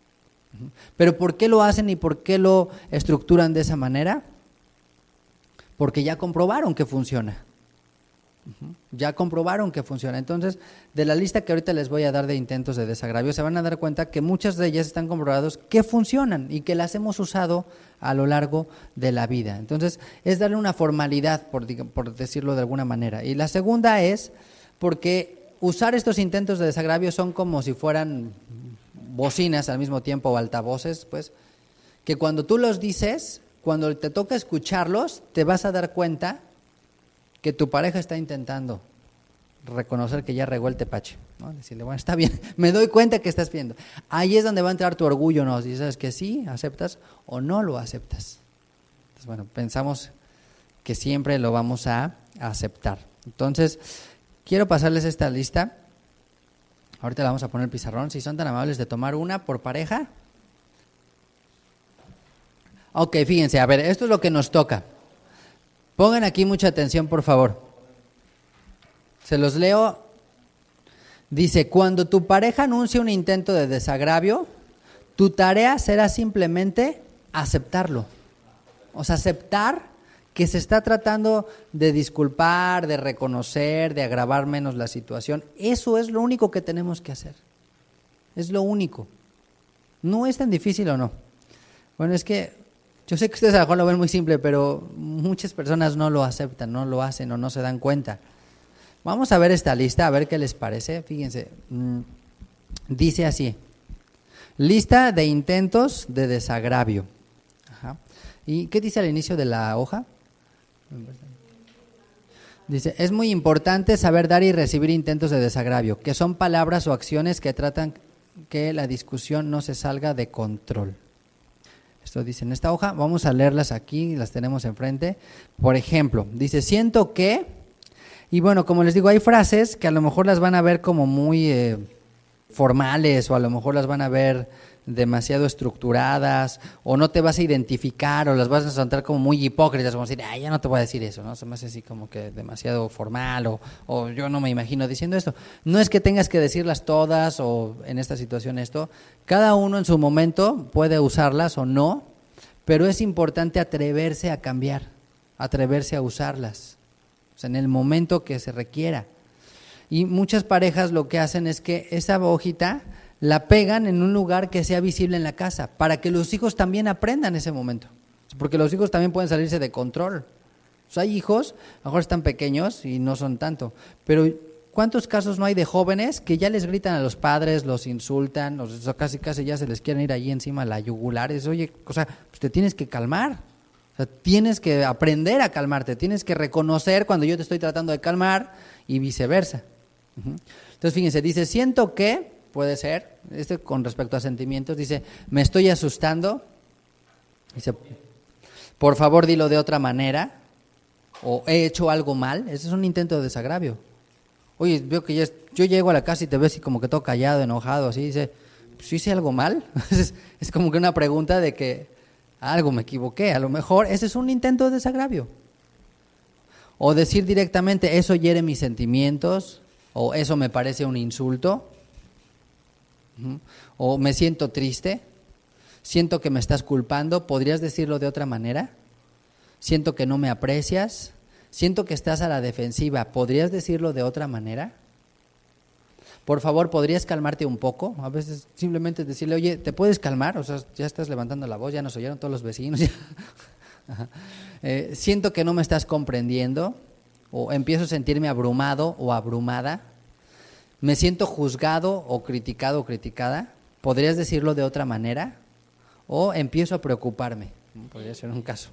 Pero ¿por qué lo hacen y por qué lo estructuran de esa manera? Porque ya comprobaron que funciona. Ya comprobaron que funciona. Entonces, de la lista que ahorita les voy a dar de intentos de desagravio, se van a dar cuenta que muchas de ellas están comprobados que funcionan y que las hemos usado a lo largo de la vida. Entonces, es darle una formalidad, por, por decirlo de alguna manera. Y la segunda es porque usar estos intentos de desagravio son como si fueran bocinas al mismo tiempo o altavoces, pues, que cuando tú los dices, cuando te toca escucharlos, te vas a dar cuenta que tu pareja está intentando reconocer que ya regó el tepache, ¿no? Decirle, bueno, está bien, me doy cuenta que estás viendo. Ahí es donde va a entrar tu orgullo, ¿no? Si sabes que sí, aceptas o no lo aceptas. Entonces, bueno, pensamos que siempre lo vamos a aceptar. Entonces, quiero pasarles esta lista. Ahorita la vamos a poner el pizarrón. Si son tan amables de tomar una por pareja. Ok, fíjense, a ver, esto es lo que nos toca. Pongan aquí mucha atención, por favor. Se los leo. Dice, cuando tu pareja anuncia un intento de desagravio, tu tarea será simplemente aceptarlo. O sea, aceptar que se está tratando de disculpar, de reconocer, de agravar menos la situación. Eso es lo único que tenemos que hacer. Es lo único. No es tan difícil, ¿o no? Bueno, es que yo sé que ustedes a lo mejor lo ven muy simple, pero muchas personas no lo aceptan, no lo hacen o no se dan cuenta. Vamos a ver esta lista, a ver qué les parece. Fíjense, mmm, dice así, lista de intentos de desagravio. Ajá. ¿Y qué dice al inicio de la hoja? Dice, es muy importante saber dar y recibir intentos de desagravio, que son palabras o acciones que tratan que la discusión no se salga de control. Esto dice en esta hoja, vamos a leerlas aquí, las tenemos enfrente. Por ejemplo, dice, siento que, y bueno, como les digo, hay frases que a lo mejor las van a ver como muy eh, formales o a lo mejor las van a ver demasiado estructuradas o no te vas a identificar o las vas a encontrar como muy hipócritas, como decir, ay, ya no te voy a decir eso, ¿no? Se me hace así como que demasiado formal o, o yo no me imagino diciendo esto. No es que tengas que decirlas todas o en esta situación esto, cada uno en su momento puede usarlas o no, pero es importante atreverse a cambiar, atreverse a usarlas, o sea, en el momento que se requiera. Y muchas parejas lo que hacen es que esa hojita la pegan en un lugar que sea visible en la casa, para que los hijos también aprendan ese momento, porque los hijos también pueden salirse de control. O sea, hay hijos, a lo mejor están pequeños y no son tanto, pero ¿cuántos casos no hay de jóvenes que ya les gritan a los padres, los insultan, o sea, casi casi ya se les quieren ir ahí encima a la yugular? Es, oye, o sea, pues te tienes que calmar, o sea, tienes que aprender a calmarte, tienes que reconocer cuando yo te estoy tratando de calmar y viceversa. Uh-huh. Entonces, fíjense, dice, siento que, puede ser, este con respecto a sentimientos, dice, me estoy asustando, dice, por favor dilo de otra manera, o he hecho algo mal. Ese es un intento de desagravio. Oye, veo que ya es, yo llego a la casa y te ves y como que todo callado, enojado, así, dice, ¿sí hice algo mal? es, es como que una pregunta de que algo me equivoqué, a lo mejor ese es un intento de desagravio. O decir directamente, eso hiere mis sentimientos, o eso me parece un insulto, uh-huh. O me siento triste, siento que me estás culpando, ¿podrías decirlo de otra manera? Siento que no me aprecias, siento que estás a la defensiva, ¿podrías decirlo de otra manera? Por favor, ¿podrías calmarte un poco? A veces simplemente decirle, oye, ¿te puedes calmar? O sea, ya estás levantando la voz, ya nos oyeron todos los vecinos. eh, siento que no me estás comprendiendo, o empiezo a sentirme abrumado o abrumada, me siento juzgado o criticado o criticada, ¿podrías decirlo de otra manera? O empiezo a preocuparme, podría ser un caso.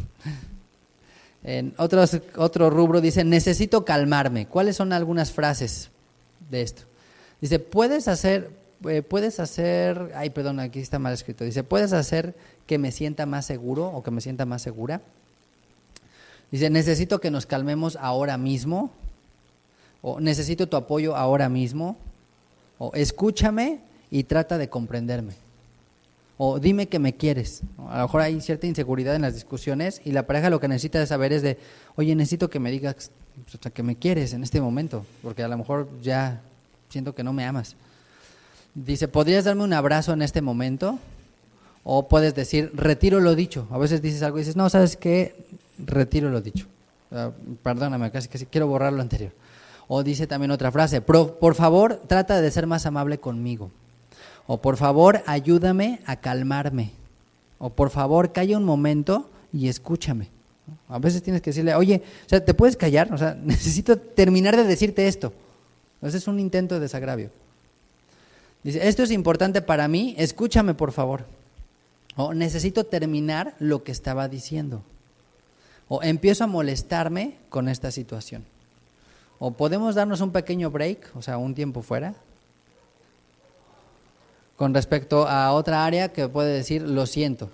En otros, otro rubro dice, necesito calmarme. ¿Cuáles son algunas frases de esto? Dice, puedes hacer, eh, puedes hacer, ay, perdón, aquí está mal escrito. Dice, puedes hacer que me sienta más seguro o que me sienta más segura. Dice, necesito que nos calmemos ahora mismo. O necesito tu apoyo ahora mismo. O escúchame y trata de comprenderme. O dime que me quieres. A lo mejor hay cierta inseguridad en las discusiones y la pareja lo que necesita saber es de, oye, necesito que me digas, o sea, que me quieres en este momento, porque a lo mejor ya siento que no me amas. Dice, ¿podrías darme un abrazo en este momento? O puedes decir, retiro lo dicho. A veces dices algo y dices, no, ¿sabes qué? Retiro lo dicho. Uh, perdóname, casi casi quiero borrar lo anterior. O dice también otra frase, por, por favor, trata de ser más amable conmigo. O por favor, ayúdame a calmarme. O por favor, calla un momento y escúchame. A veces tienes que decirle, oye, o sea, ¿te puedes callar? O sea, necesito terminar de decirte esto. Ese es un intento de desagravio. Dice, esto es importante para mí, escúchame por favor. O necesito terminar lo que estaba diciendo. O empiezo a molestarme con esta situación. O podemos darnos un pequeño break, o sea, un tiempo fuera. Con respecto a otra área que puede decir, lo siento.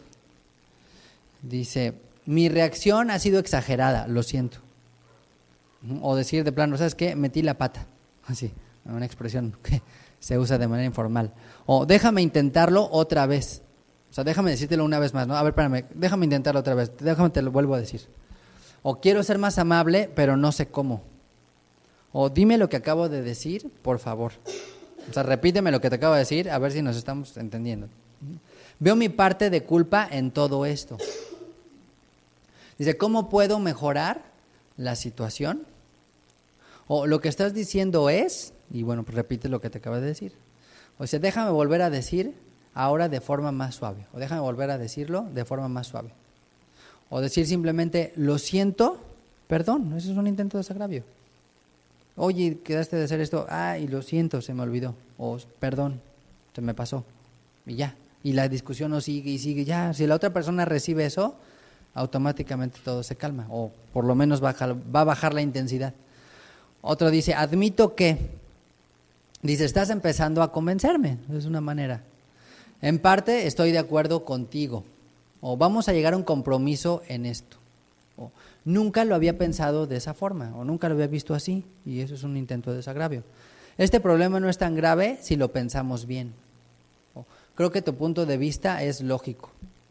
Dice, mi reacción ha sido exagerada, lo siento. O decir de plano, ¿sabes qué? Metí la pata. Así, una expresión que se usa de manera informal. O déjame intentarlo otra vez. O sea, déjame decírtelo una vez más, ¿no? A ver, espérame, déjame intentarlo otra vez, déjame te lo vuelvo a decir. O quiero ser más amable, pero no sé cómo. O dime lo que acabo de decir, por favor. O sea, repíteme lo que te acabo de decir, a ver si nos estamos entendiendo. Veo mi parte de culpa en todo esto. Dice, ¿cómo puedo mejorar la situación? O lo que estás diciendo es, y bueno, pues repite lo que te acabo de decir. O sea, déjame volver a decir ahora de forma más suave. O déjame volver a decirlo de forma más suave. O decir simplemente, lo siento, perdón, eso es un intento de desagravio. Oye, quedaste de hacer esto, ah, y lo siento, se me olvidó, o perdón, se me pasó, y ya, y la discusión no sigue y sigue, ya, si la otra persona recibe eso, automáticamente todo se calma, o por lo menos baja, va a bajar la intensidad. Otro dice, admito que, dice, estás empezando a convencerme, es una manera, en parte estoy de acuerdo contigo, o vamos a llegar a un compromiso en esto. O, nunca lo había pensado de esa forma, o nunca lo había visto así, y eso es un intento de desagravio. Este problema no es tan grave si lo pensamos bien. O, creo que tu punto de vista es lógico.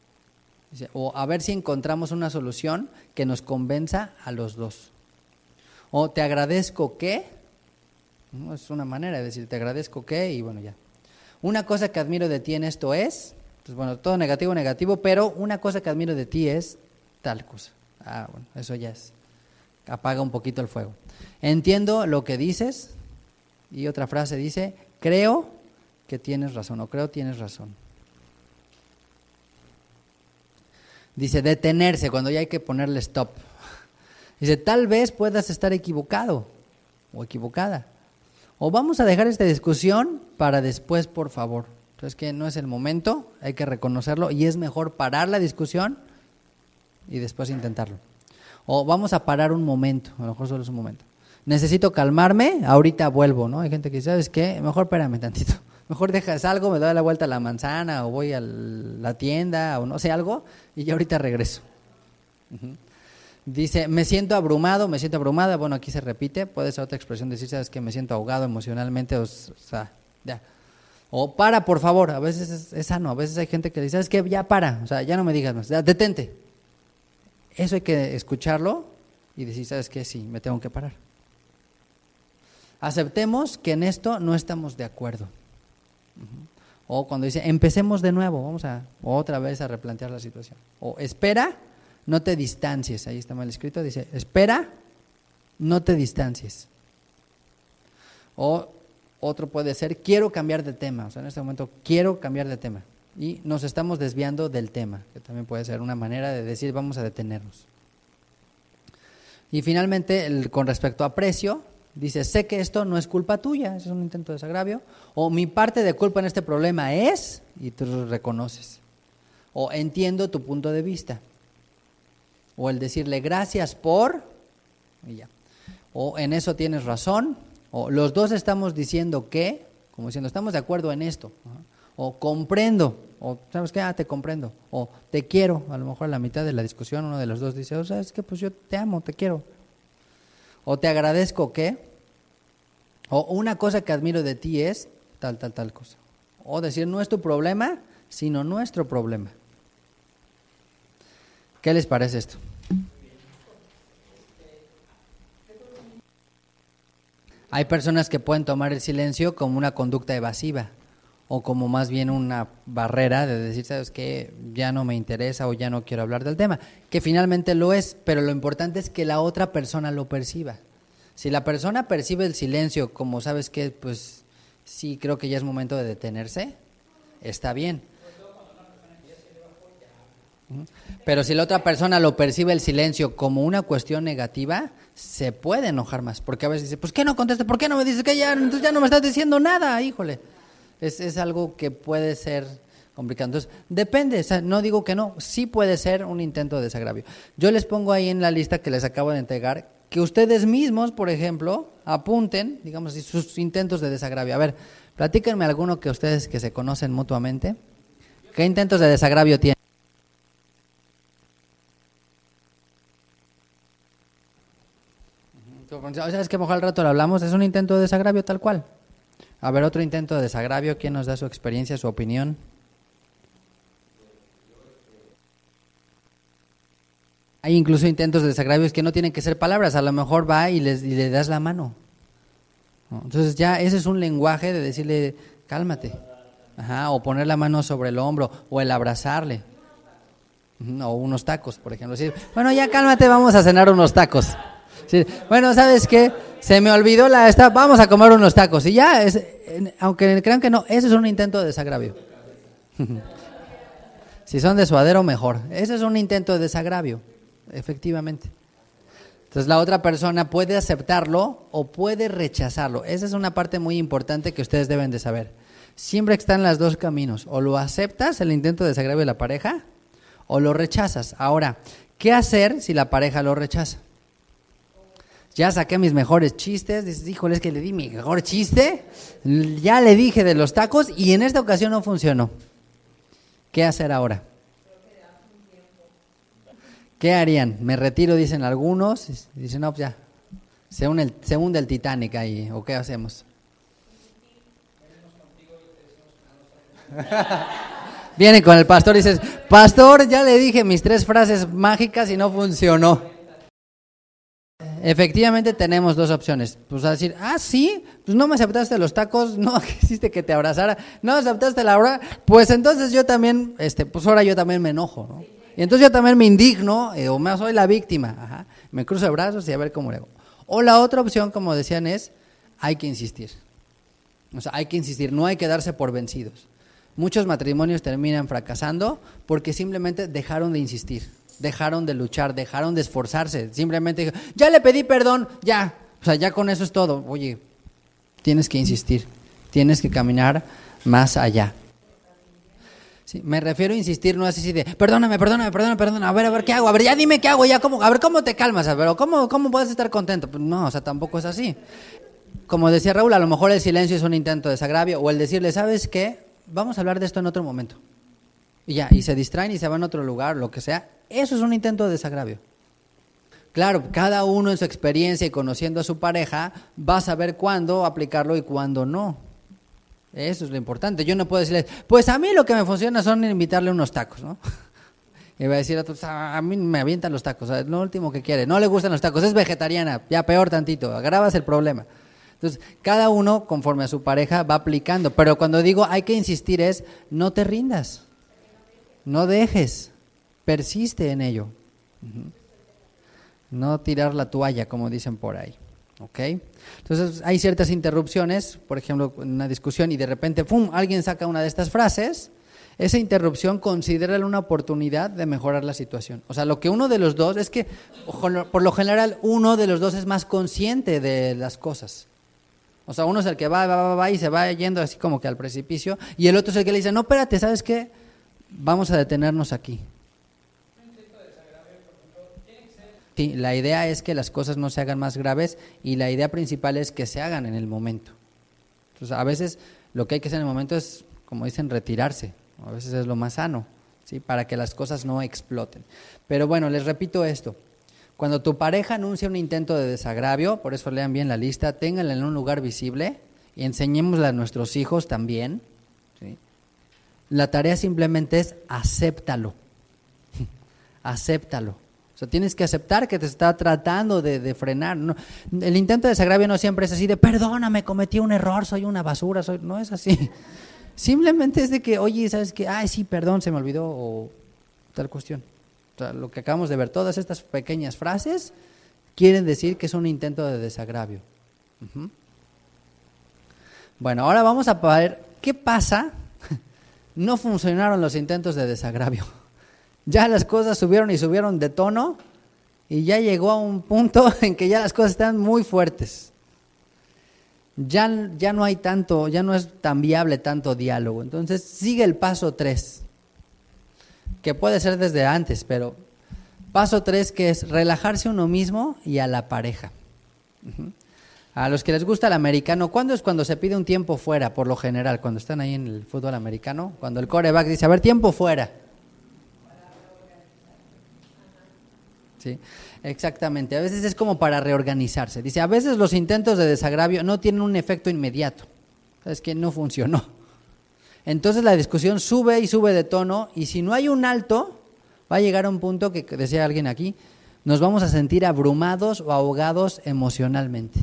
O a ver si encontramos una solución que nos convenza a los dos. O te agradezco que, ¿no? Es una manera de decir te agradezco que, y bueno ya. Una cosa que admiro de ti en esto es, pues bueno, todo negativo, negativo, pero una cosa que admiro de ti es tal cosa. Ah, bueno, eso ya es, apaga un poquito el fuego. Entiendo lo que dices, y otra frase dice, creo que tienes razón, o creo tienes razón. Dice, detenerse, cuando ya hay que ponerle stop. Dice, tal vez puedas estar equivocado o equivocada. O vamos a dejar esta discusión para después, por favor. Entonces, que no es el momento, hay que reconocerlo y es mejor parar la discusión y después intentarlo. O vamos a parar un momento, a lo mejor solo es un momento. Necesito calmarme, ahorita vuelvo, ¿no? Hay gente que dice, ¿sabes qué? Mejor espérame tantito. Mejor deja, salgo, me doy la vuelta a la manzana o voy a la tienda o no sé, algo y ya ahorita regreso. Uh-huh. Dice, me siento abrumado, me siento abrumada. Bueno, aquí se repite, puede ser otra expresión, decir, ¿sabes qué? Me siento ahogado emocionalmente, o, o sea, ya. O para, por favor, a veces es, es sano, a veces hay gente que dice, ¿sabes qué? Ya para, o sea, ya no me digas más, ya, detente. Eso hay que escucharlo y decir, ¿sabes qué? Sí, me tengo que parar. Aceptemos que en esto no estamos de acuerdo. Uh-huh. O cuando dice, empecemos de nuevo, vamos a otra vez a replantear la situación. O espera, no te distancies, ahí está mal escrito, dice, espera, no te distancies. O otro puede ser, quiero cambiar de tema, o sea, en este momento quiero cambiar de tema. Y nos estamos desviando del tema, que también puede ser una manera de decir, vamos a detenernos. Y finalmente, el, con respecto a precio, dice, sé que esto no es culpa tuya, es un intento de desagravio, o mi parte de culpa en este problema es, y tú lo reconoces, o entiendo tu punto de vista, o el decirle gracias por, y ya, o en eso tienes razón, o los dos estamos diciendo que, como diciendo, estamos de acuerdo en esto, o comprendo, o ¿sabes qué? Ah, te comprendo, o te quiero, a lo mejor a la mitad de la discusión uno de los dos dice, o sea, es que pues yo te amo, te quiero, o te agradezco que, o una cosa que admiro de ti es tal, tal, tal cosa, o decir, no es tu problema, sino nuestro problema. ¿Qué les parece esto? Hay personas que pueden tomar el silencio como una conducta evasiva o como más bien una barrera de decir, ¿sabes qué? Ya no me interesa o ya no quiero hablar del tema, que finalmente lo es, pero lo importante es que la otra persona lo perciba. Si la persona percibe el silencio como, ¿sabes qué? Pues sí, creo que ya es momento de detenerse, está bien. Pero si la otra persona lo percibe el silencio como una cuestión negativa, se puede enojar más, porque a veces dice, pues ¿qué no contestas? ¿Por qué no me dices que ya, entonces ya no me estás diciendo nada? Híjole, es, es algo que puede ser complicado. Entonces, depende, o sea, no digo que no, sí puede ser un intento de desagravio. Yo les pongo ahí en la lista que les acabo de entregar, que ustedes mismos, por ejemplo, apunten, digamos así, sus intentos de desagravio. A ver, platíquenme alguno que ustedes que se conocen mutuamente, ¿qué intentos de desagravio tienen? ¿Sabes qué? Mejor al rato lo hablamos, es un intento de desagravio tal cual. A ver, otro intento de desagravio, ¿quién nos da su experiencia, su opinión? Hay incluso intentos de desagravios que no tienen que ser palabras, a lo mejor va y, les, y le das la mano. Entonces ya ese es un lenguaje de decirle, cálmate. Ajá, o poner la mano sobre el hombro, o el abrazarle. O unos tacos, por ejemplo. Decir, bueno, ya cálmate, vamos a cenar unos tacos. Sí, bueno, ¿sabes qué? Se me olvidó la esta, vamos a comer unos tacos. Y ya, es, aunque crean que no, ese es un intento de desagravio. Si son de suadero, mejor. Ese es un intento de desagravio, efectivamente. Entonces la otra persona puede aceptarlo o puede rechazarlo. Esa es una parte muy importante que ustedes deben de saber. Siempre están los dos caminos. O lo aceptas, el intento de desagravio de la pareja, o lo rechazas. Ahora, ¿qué hacer si la pareja lo rechaza? Ya saqué mis mejores chistes, dices, híjole, es que le di mi mejor chiste, ya le dije de los tacos y en esta ocasión no funcionó. ¿Qué hacer ahora? ¿Qué harían? Me retiro, dicen algunos, dicen, no, pues ya, se hunde el, se hunde el Titanic ahí, ¿o qué hacemos? Viene con el pastor y dices, pastor, ya le dije mis tres frases mágicas y no funcionó. Efectivamente tenemos dos opciones, pues a decir, ah, sí, pues no me aceptaste los tacos, no quisiste que te abrazara, no aceptaste la hora, pues entonces yo también, este, pues ahora yo también me enojo, ¿no? Y entonces yo también me indigno, eh, o me soy la víctima, ajá, me cruzo de brazos y a ver cómo le hago. O la otra opción, como decían, es, hay que insistir, o sea, hay que insistir, no hay que darse por vencidos. Muchos matrimonios terminan fracasando porque simplemente dejaron de insistir. dejaron de luchar, dejaron de esforzarse, simplemente dijo, ya le pedí perdón, ya, o sea, ya con eso es todo. Oye, tienes que insistir, tienes que caminar más allá. Sí, me refiero a insistir, no es así de, perdóname, perdóname, perdóname, perdóname, a ver, a ver, ¿qué hago? A ver, ya dime qué hago, ya, ¿cómo? A ver, ¿cómo te calmas? A ver, ¿cómo, cómo puedes estar contento? Pues no, o sea, tampoco es así. Como decía Raúl, a lo mejor el silencio es un intento de desagravio, o el decirle, ¿sabes qué? Vamos a hablar de esto en otro momento. Y ya, y se distraen y se van a otro lugar, lo que sea. Eso es un intento de desagravio. Claro, cada uno en su experiencia y conociendo a su pareja va a saber cuándo aplicarlo y cuándo no. Eso es lo importante. Yo no puedo decirles, pues a mí lo que me funciona son invitarle unos tacos, ¿no? Y va a decir, a mí me avientan los tacos, es lo último que quiere. No le gustan los tacos, es vegetariana, ya peor tantito, agravas el problema. Entonces, cada uno, conforme a su pareja, va aplicando. Pero cuando digo hay que insistir es, no te rindas, no dejes, persiste en ello. Uh-huh. No tirar la toalla, como dicen por ahí. ¿Ok? Entonces, hay ciertas interrupciones, por ejemplo, en una discusión y de repente, ¡pum!, alguien saca una de estas frases. Esa interrupción considérala una oportunidad de mejorar la situación. O sea, lo que uno de los dos, es que por lo general uno de los dos es más consciente de las cosas. O sea, uno es el que va, va, va, va y se va yendo así como que al precipicio, y el otro es el que le dice, no, espérate, ¿sabes qué? Vamos a detenernos aquí. Sí, la idea es que las cosas no se hagan más graves y la idea principal es que se hagan en el momento. Entonces, a veces lo que hay que hacer en el momento es, como dicen, retirarse. A veces es lo más sano, ¿sí? Para que las cosas no exploten. Pero bueno, les repito esto. Cuando tu pareja anuncia un intento de desagravio, por eso lean bien la lista, ténganla en un lugar visible y enseñémosla a nuestros hijos también, ¿sí? La tarea simplemente es acéptalo. Acéptalo. O sea, tienes que aceptar que te está tratando de, de frenar. No, el intento de desagravio no siempre es así de, perdóname, cometí un error, soy una basura, soy... no es así. Simplemente es de que, oye, ¿sabes qué? Ay, sí, perdón, se me olvidó, o tal cuestión. O sea, lo que acabamos de ver, todas estas pequeñas frases quieren decir que es un intento de desagravio. Uh-huh. Bueno, ahora vamos a ver qué pasa. No funcionaron los intentos de desagravio. Ya las cosas subieron y subieron de tono y ya llegó a un punto en que ya las cosas están muy fuertes. Ya, ya no hay tanto, ya no es tan viable tanto diálogo. Entonces sigue el paso tres, que puede ser desde antes, pero paso tres, que es relajarse uno mismo y a la pareja. Uh-huh. A los que les gusta el americano, ¿cuándo es cuando se pide un tiempo fuera? Por lo general, cuando están ahí en el fútbol americano, cuando el quarterback dice, a ver, tiempo fuera. Sí, exactamente. A veces es como para reorganizarse. Dice, a veces los intentos de desagravio no tienen un efecto inmediato. ¿Sabes qué? No funcionó. Entonces la discusión sube y sube de tono, y si no hay un alto, va a llegar a un punto que, decía alguien aquí, nos vamos a sentir abrumados o ahogados emocionalmente.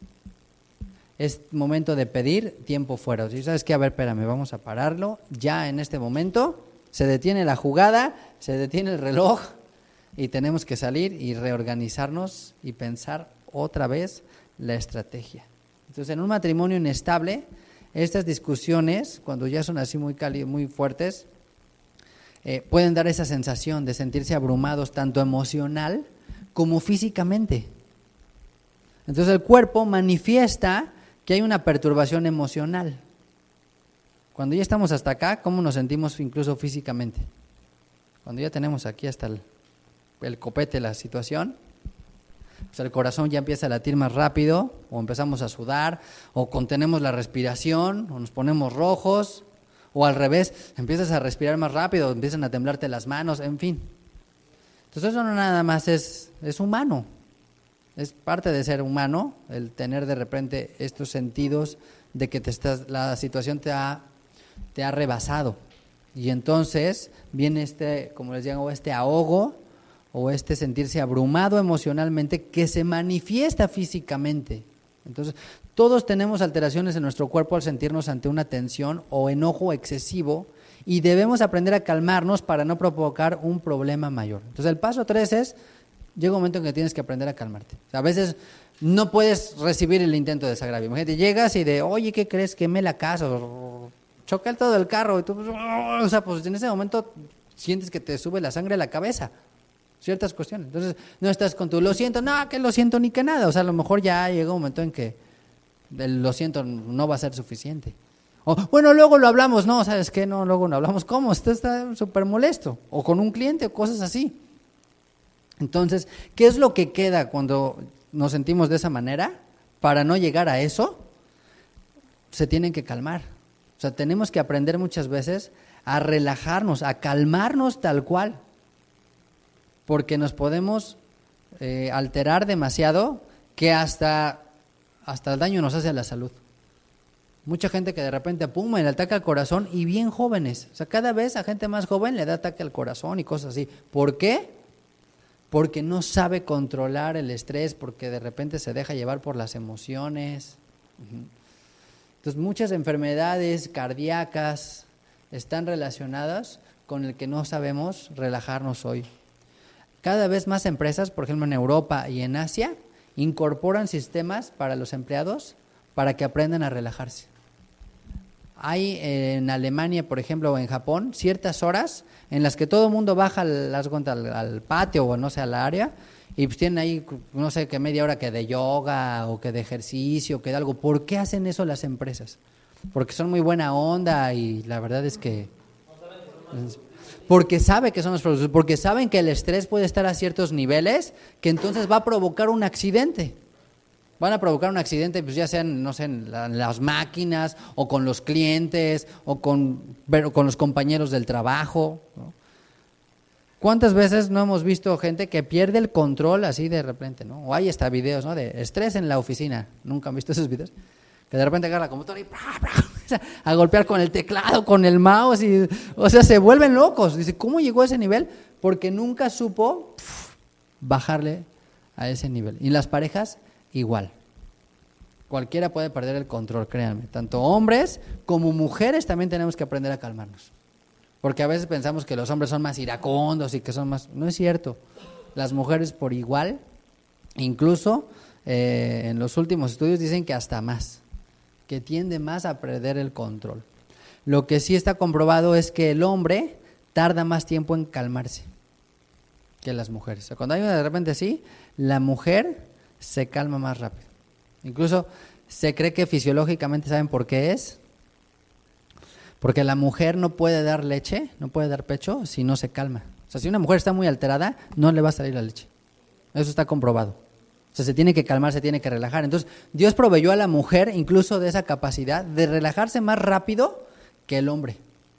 Es momento de pedir tiempo fuera. Si sabes qué, a ver, espérame, vamos a pararlo. Ya en este momento se detiene la jugada, se detiene el reloj, y tenemos que salir y reorganizarnos y pensar otra vez la estrategia. Entonces, en un matrimonio inestable, estas discusiones, cuando ya son así muy cálidas, muy fuertes, eh, pueden dar esa sensación de sentirse abrumados tanto emocional como físicamente. Entonces, el cuerpo manifiesta que hay una perturbación emocional. Cuando ya estamos hasta acá, ¿cómo nos sentimos incluso físicamente? Cuando ya tenemos aquí hasta el el copete la situación, o sea, el corazón ya empieza a latir más rápido, o empezamos a sudar, o contenemos la respiración, o nos ponemos rojos, o al revés, empiezas a respirar más rápido, empiezan a temblarte las manos, en fin. Entonces eso no nada más es, es humano, es parte de ser humano, el tener de repente estos sentidos de que te estás, la situación te ha, te ha rebasado, y entonces viene este, como les digo, este ahogo, o este sentirse abrumado emocionalmente que se manifiesta físicamente. Entonces, todos tenemos alteraciones en nuestro cuerpo al sentirnos ante una tensión o enojo excesivo, y debemos aprender a calmarnos para no provocar un problema mayor. Entonces, el paso tres es, llega un momento en que tienes que aprender a calmarte. O sea, a veces no puedes recibir el intento de desagravio. Imagínate, llegas y de, oye, ¿qué crees? Quemé la casa, o choqué el todo el carro, y tú, o sea, pues en ese momento sientes que te sube la sangre a la cabeza. ciertas cuestiones. Entonces, no estás con tu lo siento, no, que lo siento ni que nada. O sea, a lo mejor ya llega un momento en que el lo siento no va a ser suficiente. O, bueno, luego lo hablamos. No, ¿sabes qué? No, luego no hablamos. ¿Cómo? Usted está súper molesto. O con un cliente o cosas así. Entonces, ¿qué es lo que queda cuando nos sentimos de esa manera? Para no llegar a eso, se tienen que calmar. O sea, tenemos que aprender muchas veces a relajarnos, a calmarnos tal cual. Porque nos podemos eh, alterar demasiado que hasta, hasta el daño nos hace a la salud. Mucha gente que de repente pum, le ataca al corazón y bien jóvenes. O sea, cada vez a gente más joven le da ataque al corazón y cosas así. ¿Por qué? Porque no sabe controlar el estrés, porque de repente se deja llevar por las emociones. Entonces, muchas enfermedades cardíacas están relacionadas con el que no sabemos relajarnos hoy. Cada vez más empresas, por ejemplo en Europa y en Asia, incorporan sistemas para los empleados para que aprendan a relajarse. Hay en Alemania, por ejemplo, o en Japón, ciertas horas en las que todo el mundo baja al, al, al patio o no sé, al área, y pues tienen ahí, no sé, que media hora que de yoga o que de ejercicio, que de algo. ¿Por qué hacen eso las empresas? Porque son muy buena onda y la verdad es que... Porque sabe que son los productos, porque saben que el estrés puede estar a ciertos niveles que entonces va a provocar un accidente. Van a provocar un accidente, pues ya sean, no sé, en, la, en las máquinas, o con los clientes, o con, con los compañeros del trabajo, ¿no? ¿Cuántas veces no hemos visto gente que pierde el control así de repente, ¿no? O hay hasta videos, ¿no? De estrés en la oficina. ¿Nunca han visto esos videos? Que de repente agarra la computadora y ¡bra, bra! A golpear con el teclado, con el mouse, y, o sea, se vuelven locos. Dice, ¿cómo llegó a ese nivel? Porque nunca supo pff, bajarle a ese nivel. Y las parejas, igual. Cualquiera puede perder el control, créanme. Tanto hombres como mujeres también tenemos que aprender a calmarnos. Porque a veces pensamos que los hombres son más iracundos y que son más... No es cierto. Las mujeres por igual, incluso eh, en los últimos estudios dicen que hasta más, que tiende más a perder el control. Lo que sí está comprobado es que el hombre tarda más tiempo en calmarse que las mujeres. O sea, cuando hay una de repente así, la mujer se calma más rápido. Incluso se cree que fisiológicamente, ¿saben por qué es? Porque la mujer no puede dar leche, no puede dar pecho si no se calma. O sea, si una mujer está muy alterada, no le va a salir la leche. Eso está comprobado. O sea, se tiene que calmar, se tiene que relajar. Entonces, Dios proveyó a la mujer incluso de esa capacidad de relajarse más rápido que el hombre.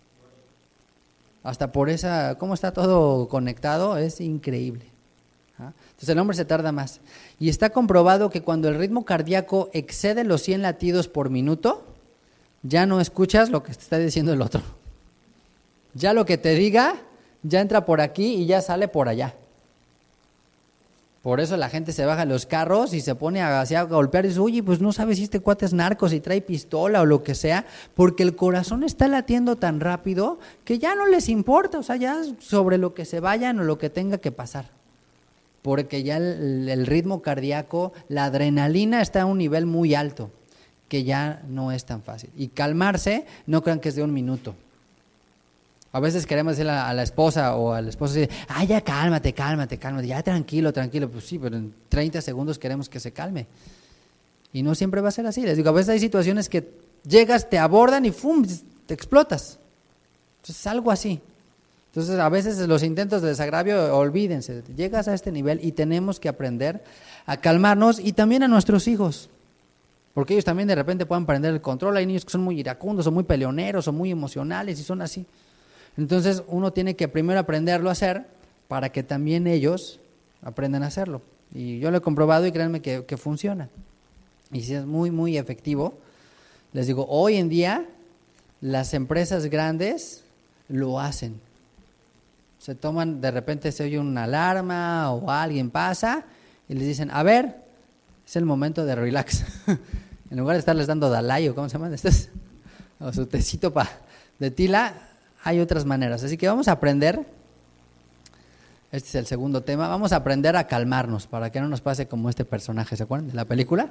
Hasta por esa, cómo está todo conectado, es increíble. ¿Ah? Entonces, el hombre se tarda más. Y está comprobado que cuando el ritmo cardíaco excede los cien latidos por minuto, ya no escuchas lo que te está diciendo el otro. Ya lo que te diga, ya entra por aquí y ya sale por allá. Por eso la gente se baja de los carros y se pone a, a golpear y dice, oye, pues no sabes si este cuate es narco, si trae pistola o lo que sea, porque el corazón está latiendo tan rápido que ya no les importa, o sea, ya sobre lo que se vayan o lo que tenga que pasar. Porque ya el, el ritmo cardíaco, la adrenalina está a un nivel muy alto, que ya no es tan fácil. Y calmarse, no crean que es de un minuto. A veces queremos decirle a la esposa o al esposo, ah, ya cálmate, cálmate, cálmate, ya tranquilo, tranquilo. Pues sí, pero en treinta segundos queremos que se calme. Y no siempre va a ser así. Les digo, a veces hay situaciones que llegas, te abordan y ¡fum!, te explotas. Entonces es algo así. Entonces a veces los intentos de desagravio, olvídense, llegas a este nivel y tenemos que aprender a calmarnos, y también a nuestros hijos. Porque ellos también de repente pueden perder el control. Hay niños que son muy iracundos, o muy peleoneros, o muy emocionales, y son así. Entonces uno tiene que primero aprenderlo a hacer para que también ellos aprendan a hacerlo. Y yo lo he comprobado y créanme que, que funciona. Y si es muy, muy efectivo. Les digo, hoy en día las empresas grandes lo hacen. Se toman, de repente se oye una alarma o alguien pasa y les dicen, a ver, es el momento de relax. En lugar de estarles dando Dalai o cómo se llama, este es, o su tecito pa, de tila, hay otras maneras. Así que vamos a aprender, este es el segundo tema, vamos a aprender a calmarnos para que no nos pase como este personaje, ¿se acuerdan de la película?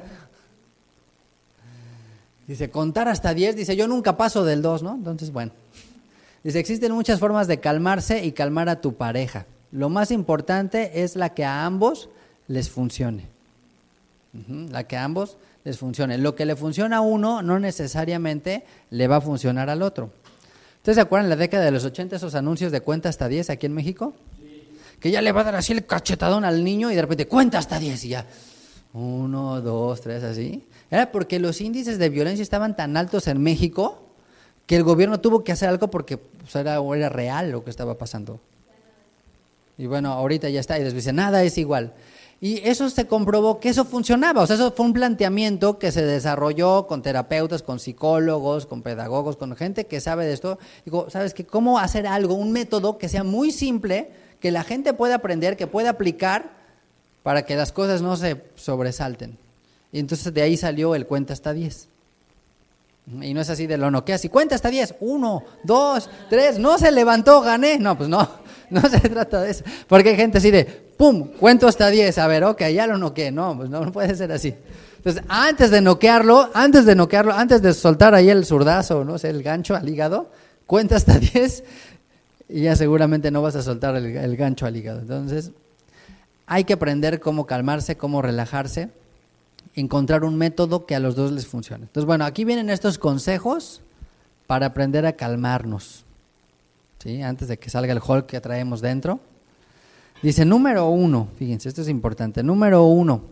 Dice, contar hasta diez, dice, yo nunca paso del dos, ¿no? Entonces, bueno. Dice, existen muchas formas de calmarse y calmar a tu pareja. Lo más importante es la que a ambos les funcione. Uh-huh, la que a ambos les funcione. Lo que le funciona a uno no necesariamente le va a funcionar al otro. ¿Ustedes se acuerdan en la década de los ochenta esos anuncios de cuenta hasta diez aquí en México? Sí. Que ya le va a dar así el cachetadón al niño y de repente cuenta hasta diez y ya. Uno, dos, tres, así. Era porque los índices de violencia estaban tan altos en México que el gobierno tuvo que hacer algo porque pues, era, era real lo que estaba pasando. Y bueno, ahorita ya está y les dice, nada es igual. Y eso se comprobó que eso funcionaba, o sea, eso fue un planteamiento que se desarrolló con terapeutas, con psicólogos, con pedagogos, con gente que sabe de esto. Digo, ¿sabes qué? ¿Cómo hacer algo, un método que sea muy simple, que la gente pueda aprender, que pueda aplicar para que las cosas no se sobresalten? Y entonces de ahí salió el cuenta hasta diez. Y no es así de lo noqueas y cuenta hasta diez, uno, dos, tres, no se levantó, gané. No, pues no, no se trata de eso. Porque hay gente así de, pum, cuento hasta diez, a ver, ok, ya lo noqueé. No, pues no, no puede ser así. Entonces, antes de noquearlo, antes de noquearlo, antes de soltar ahí el zurdazo, no sé, el gancho al hígado, cuenta hasta diez y ya seguramente no vas a soltar el, el gancho al hígado. Entonces, hay que aprender cómo calmarse, cómo relajarse, encontrar un método que a los dos les funcione. Entonces, bueno, aquí vienen estos consejos para aprender a calmarnos, ¿sí? Antes de que salga el Hulk que traemos dentro. Dice, número uno, fíjense, esto es importante, número uno,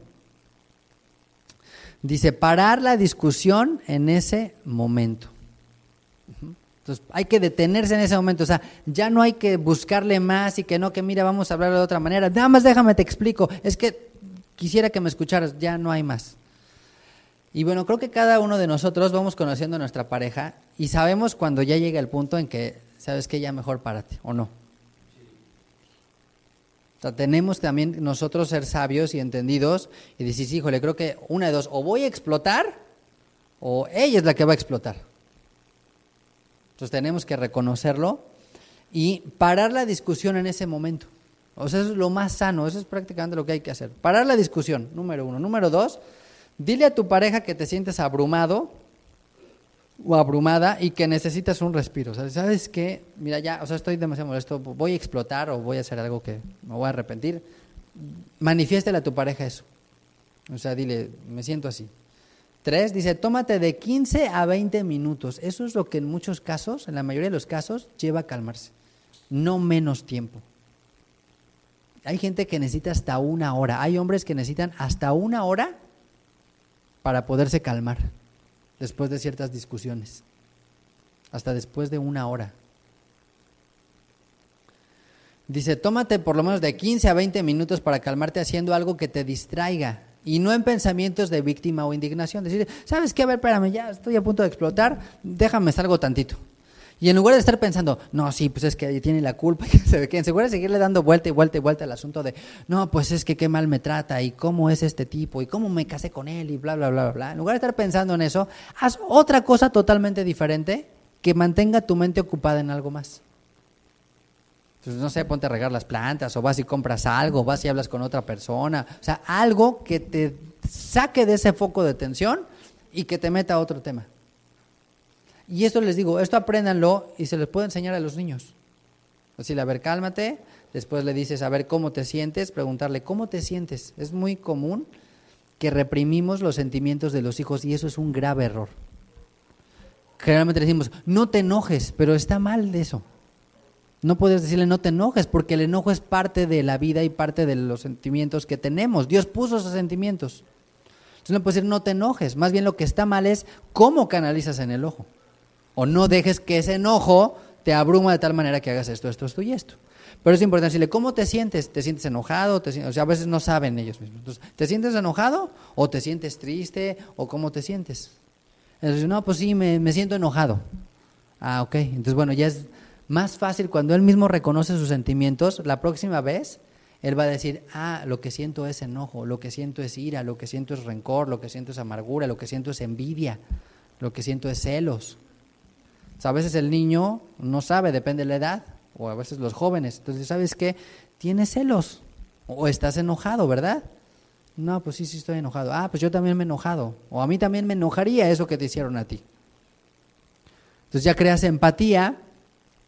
dice, parar la discusión en ese momento. Entonces, hay que detenerse en ese momento, o sea, ya no hay que buscarle más y que no, que mira, vamos a hablar de otra manera, nada más déjame te explico, es que quisiera que me escucharas, ya no hay más. Y bueno, creo que cada uno de nosotros vamos conociendo a nuestra pareja y sabemos cuando ya llega el punto en que, ¿sabes qué? Ya mejor párate, ¿o no? O sea, tenemos también nosotros ser sabios y entendidos y decir, híjole, creo que una de dos, o voy a explotar o ella es la que va a explotar. Entonces tenemos que reconocerlo y parar la discusión en ese momento. O sea, eso es lo más sano, eso es prácticamente lo que hay que hacer. Parar la discusión, número uno. Número dos, dile a tu pareja que te sientes abrumado o abrumada y que necesitas un respiro. O sea, ¿sabes qué? Mira, ya, o sea, estoy demasiado molesto, voy a explotar o voy a hacer algo que me voy a arrepentir. Manifiéstale a tu pareja eso. O sea, dile, me siento así. Tres, dice, tómate de quince a veinte minutos. Eso es lo que en muchos casos, en la mayoría de los casos, lleva a calmarse. No menos tiempo. Hay gente que necesita hasta una hora. Hay hombres que necesitan hasta una hora para poderse calmar después de ciertas discusiones. Hasta después de una hora. Dice, tómate por lo menos de quince a veinte minutos para calmarte haciendo algo que te distraiga. Y no en pensamientos de víctima o indignación. Decir, ¿sabes qué? A ver, espérame, ya estoy a punto de explotar, déjame salgo tantito. Y en lugar de estar pensando, no, sí, pues es que tiene la culpa, que en lugar de seguirle dando vuelta y vuelta y vuelta al asunto de, no, pues es que qué mal me trata y cómo es este tipo y cómo me casé con él y bla, bla, bla, bla, bla. En lugar de estar pensando en eso, haz otra cosa totalmente diferente que mantenga tu mente ocupada en algo más. Entonces, no sé, ponte a regar las plantas o vas y compras algo, vas y hablas con otra persona. O sea, algo que te saque de ese foco de tensión y que te meta a otro tema. Y esto les digo, esto apréndanlo y se les puede enseñar a los niños. Así, a ver, cálmate, después le dices, a ver, ¿cómo te sientes? Preguntarle, ¿cómo te sientes? Es muy común que reprimimos los sentimientos de los hijos y eso es un grave error. Generalmente le decimos, no te enojes, pero está mal de eso. No puedes decirle no te enojes porque el enojo es parte de la vida y parte de los sentimientos que tenemos. Dios puso esos sentimientos. Entonces no puedes decir no te enojes, más bien lo que está mal es cómo canalizas en el enojo. O no dejes que ese enojo te abruma de tal manera que hagas esto, esto, esto y esto. Pero es importante decirle, ¿cómo te sientes? ¿Te sientes enojado? ¿Te sientes? O sea, a veces no saben ellos mismos. Entonces, ¿te sientes enojado? ¿O te sientes triste? ¿O cómo te sientes? Entonces, no, pues sí, me, me siento enojado. Ah, ok. Entonces, bueno, ya es más fácil cuando él mismo reconoce sus sentimientos. La próxima vez, él va a decir, ah, lo que siento es enojo, lo que siento es ira, lo que siento es rencor, lo que siento es amargura, lo que siento es envidia, lo que siento es celos. O sea, a veces el niño no sabe, depende de la edad, o a veces los jóvenes. Entonces, ¿sabes qué? Tienes celos, o estás enojado, ¿verdad? No, pues sí, sí estoy enojado. Ah, pues yo también me he enojado, o a mí también me enojaría eso que te hicieron a ti. Entonces ya creas empatía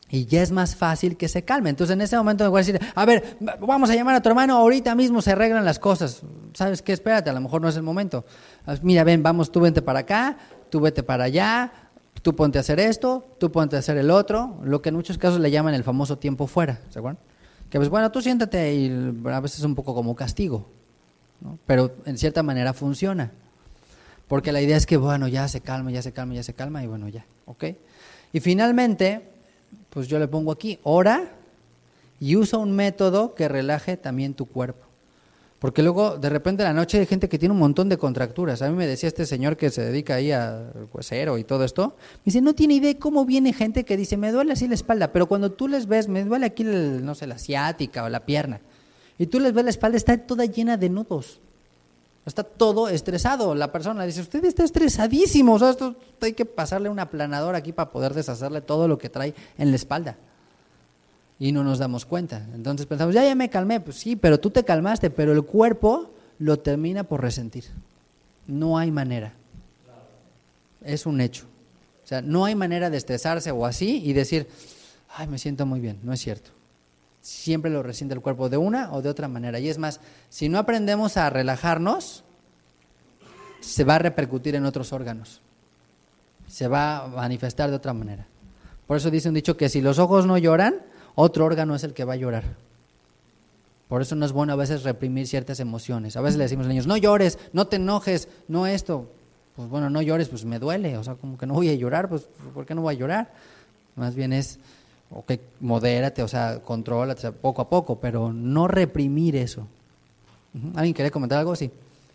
y ya es más fácil que se calme. Entonces en ese momento me voy a decir, a ver, vamos a llamar a tu hermano, ahorita mismo se arreglan las cosas. ¿Sabes qué? Espérate, a lo mejor no es el momento. Mira, ven, vamos, tú vente para acá, tú vete para allá, tú ponte a hacer esto, tú ponte a hacer el otro, lo que en muchos casos le llaman el famoso tiempo fuera, ¿se acuerdan? Que pues bueno, tú siéntate y a veces es un poco como castigo, ¿no? Pero en cierta manera funciona. Porque la idea es que, bueno, ya se calma, ya se calma, ya se calma y bueno, ya, ¿ok? Y finalmente, pues yo le pongo aquí, ora y usa un método que relaje también tu cuerpo. Porque luego, de repente, en la noche hay gente que tiene un montón de contracturas. A mí me decía este señor que se dedica ahí al huesero y todo esto, me dice, no tiene idea cómo viene gente que dice, me duele así la espalda, pero cuando tú les ves, me duele aquí, el, no sé, la ciática o la pierna, y tú les ves la espalda, está toda llena de nudos. Está todo estresado. La persona dice, usted está estresadísimo, o sea, esto hay que pasarle un aplanador aquí para poder deshacerle todo lo que trae en la espalda. Y no nos damos cuenta. Entonces pensamos, ya, ya me calmé. Pues sí, pero tú te calmaste, pero el cuerpo lo termina por resentir. No hay manera. Es un hecho. O sea, no hay manera de estresarse o así y decir, ay, me siento muy bien. No es cierto. Siempre lo resiente el cuerpo de una o de otra manera. Y es más, si no aprendemos a relajarnos, se va a repercutir en otros órganos. Se va a manifestar de otra manera. Por eso dice un dicho que si los ojos no lloran, otro órgano es el que va a llorar. Por eso no es bueno a veces reprimir ciertas emociones. A veces le decimos a los niños, no llores, no te enojes, no esto. Pues bueno, no llores, pues me duele. O sea, como que no voy a llorar, pues ¿por qué no voy a llorar? Más bien es... ok, modérate, o sea, contrólate, o sea, poco a poco, pero no reprimir eso. Uh-huh. ¿Alguien quiere comentar algo? Sí.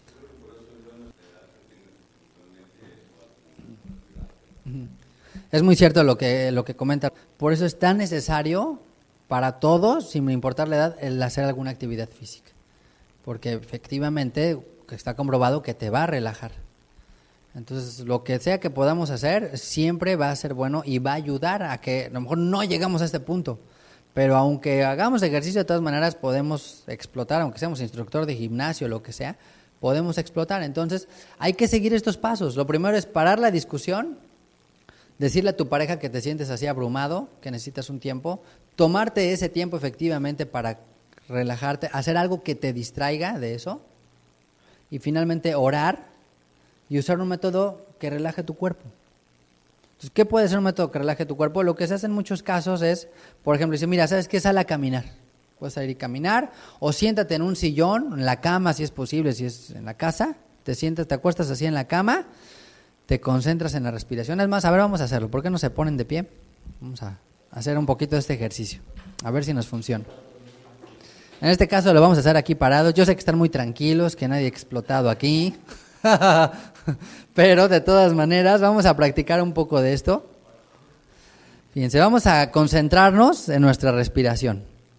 Uh-huh. Es muy cierto lo que, lo que comenta. Por eso es tan necesario para todos, sin importar la edad, el hacer alguna actividad física. Porque efectivamente está comprobado que te va a relajar. Entonces, lo que sea que podamos hacer, siempre va a ser bueno y va a ayudar a que, a lo mejor no llegamos a este punto, pero aunque hagamos ejercicio, de todas maneras podemos explotar, aunque seamos instructor de gimnasio, lo que sea, podemos explotar. Entonces, hay que seguir estos pasos. Lo primero es parar la discusión, decirle a tu pareja que te sientes así abrumado, que necesitas un tiempo, tomarte ese tiempo efectivamente para relajarte, hacer algo que te distraiga de eso, y finalmente orar, y usar un método que relaje tu cuerpo. Entonces, ¿qué puede ser un método que relaje tu cuerpo? Lo que se hace en muchos casos es, por ejemplo, decir, mira, ¿sabes qué? Sal a caminar. Puedes salir y caminar, o siéntate en un sillón, en la cama si es posible, si es en la casa, te sientas, te acuestas así en la cama, te concentras en la respiración. Es más, a ver, vamos a hacerlo. ¿Por qué no se ponen de pie? Vamos a hacer un poquito de este ejercicio, a ver si nos funciona. En este caso lo vamos a hacer aquí parados. Yo sé que están muy tranquilos, que nadie ha explotado aquí. Pero de todas maneras vamos a practicar un poco de esto. Fíjense, vamos a concentrarnos en nuestra respiración.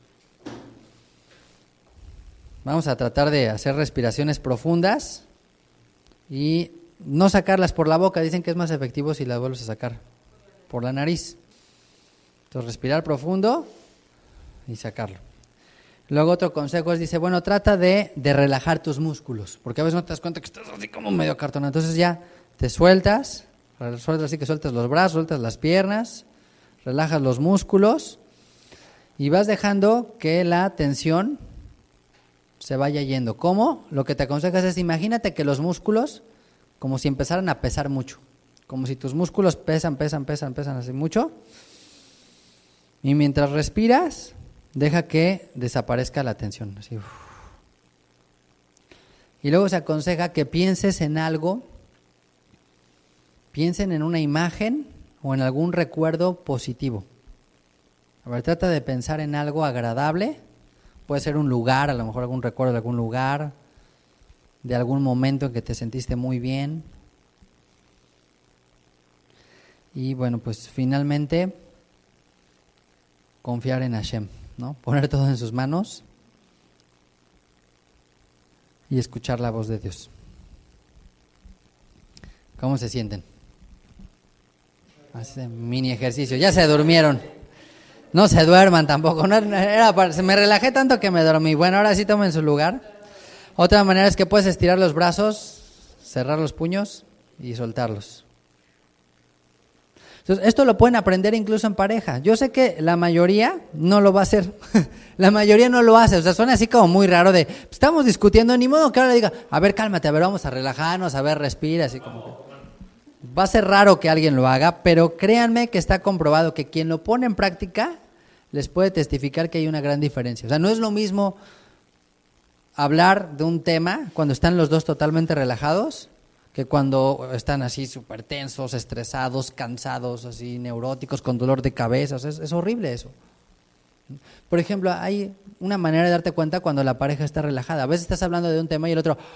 Vamos a tratar de hacer respiraciones profundas y no sacarlas por la boca. Dicen que es más efectivo si las vuelves a sacar por la nariz. Entonces, respirar profundo y sacarlo. Luego otro consejo es, dice, bueno, trata de, de relajar tus músculos, porque a veces no te das cuenta que estás así como medio acartonado. Entonces ya te sueltas, sueltas así que sueltas los brazos, sueltas las piernas, relajas los músculos y vas dejando que la tensión se vaya yendo. ¿Cómo? Lo que te aconsejas es, imagínate que los músculos, como si empezaran a pesar mucho, como si tus músculos pesan, pesan, pesan, pesan así mucho, y mientras respiras, deja que desaparezca la tensión. Así, uf. Y luego se aconseja que pienses en algo, piensen en una imagen o en algún recuerdo positivo. A ver, trata de pensar en algo agradable. Puede ser un lugar, a lo mejor algún recuerdo de algún lugar, de algún momento en que te sentiste muy bien. Y bueno, pues finalmente, confiar en Hashem, ¿no? Poner todo en sus manos y escuchar la voz de Dios. ¿Cómo se sienten? Hace mini ejercicio. Ya se durmieron. No se duerman tampoco. No, era para, se me relajé tanto que me dormí. Bueno, ahora sí tomen su lugar. Otra manera es que puedes estirar los brazos, cerrar los puños y soltarlos. Entonces, esto lo pueden aprender incluso en pareja. Yo sé que la mayoría no lo va a hacer. La mayoría no lo hace. O sea, suena así como muy raro de, estamos discutiendo, ni modo que ahora le diga, a ver, cálmate, a ver, vamos a relajarnos, a ver, respira, así como que... Va a ser raro que alguien lo haga, pero créanme que está comprobado que quien lo pone en práctica les puede testificar que hay una gran diferencia. O sea, no es lo mismo hablar de un tema cuando están los dos totalmente relajados que cuando están así súper tensos, estresados, cansados, así neuróticos, con dolor de cabeza. O sea, es, es horrible eso. Por ejemplo, hay una manera de darte cuenta cuando la pareja está relajada. A veces estás hablando de un tema y el otro...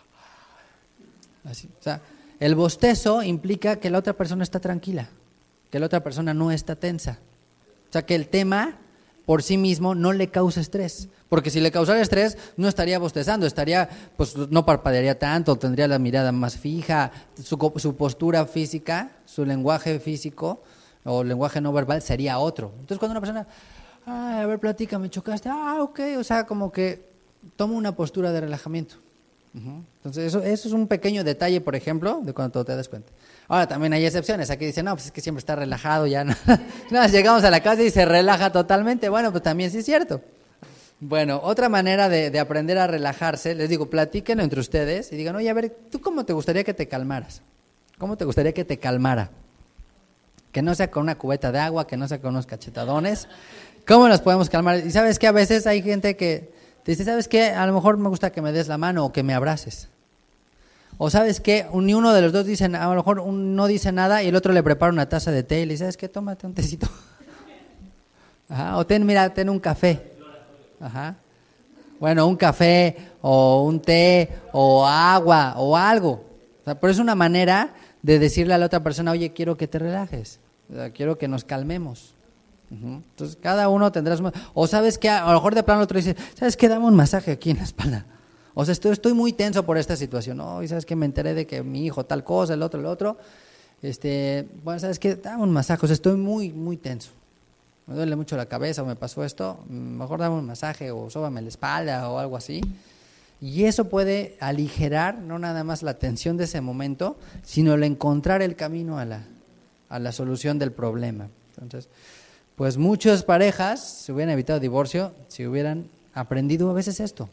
Así, o sea, el bostezo implica que la otra persona está tranquila, que la otra persona no está tensa. O sea, que el tema por sí mismo no le causa estrés. Porque si le causara estrés, no estaría bostezando, estaría, pues no parpadearía tanto, tendría la mirada más fija, su, su postura física, su lenguaje físico o lenguaje no verbal sería otro. Entonces, cuando una persona, ay, a ver, platica, me chocaste, ah, ok, o sea, como que toma una postura de relajamiento. Uh-huh. Entonces, eso, eso es un pequeño detalle, por ejemplo, de cuando te das cuenta. Ahora, también hay excepciones. Aquí dicen, no, pues es que siempre está relajado, ya no. No, llegamos a la casa y se relaja totalmente. Bueno, pues también sí es cierto. Bueno, otra manera de, de aprender a relajarse, les digo, platiquen entre ustedes y digan, oye, a ver, ¿tú cómo te gustaría que te calmaras? ¿Cómo te gustaría que te calmara? Que no sea con una cubeta de agua, que no sea con unos cachetadones. ¿Cómo nos podemos calmar? Y sabes que a veces hay gente que te dice, ¿sabes qué? A lo mejor me gusta que me des la mano o que me abraces. O ¿sabes qué? Ni uno de los dos dicen, a lo mejor uno no dice nada y el otro le prepara una taza de té y le dice, ¿sabes qué? Tómate un tecito. Ajá. O ten, mira, ten un café. Ajá. Bueno, un café o un té o agua o algo. O sea, pero es una manera de decirle a la otra persona, oye, quiero que te relajes, o sea, quiero que nos calmemos. Uh-huh. Entonces, cada uno tendrá su... O sabes que a lo mejor de plano el otro dice, ¿sabes qué? Dame un masaje aquí en la espalda. O sea, estoy, estoy muy tenso por esta situación. Oh, y sabes que me enteré de que mi hijo tal cosa, el otro, el otro. Este, bueno, ¿sabes qué? Dame un masaje. O sea, estoy muy, muy tenso. Me duele mucho la cabeza o me pasó esto. Mejor dame un masaje o sóbame la espalda o algo así. Y eso puede aligerar no nada más la tensión de ese momento, sino el encontrar el camino a la, a la solución del problema. Entonces, pues muchas parejas se hubieran evitado divorcio si hubieran aprendido a veces esto.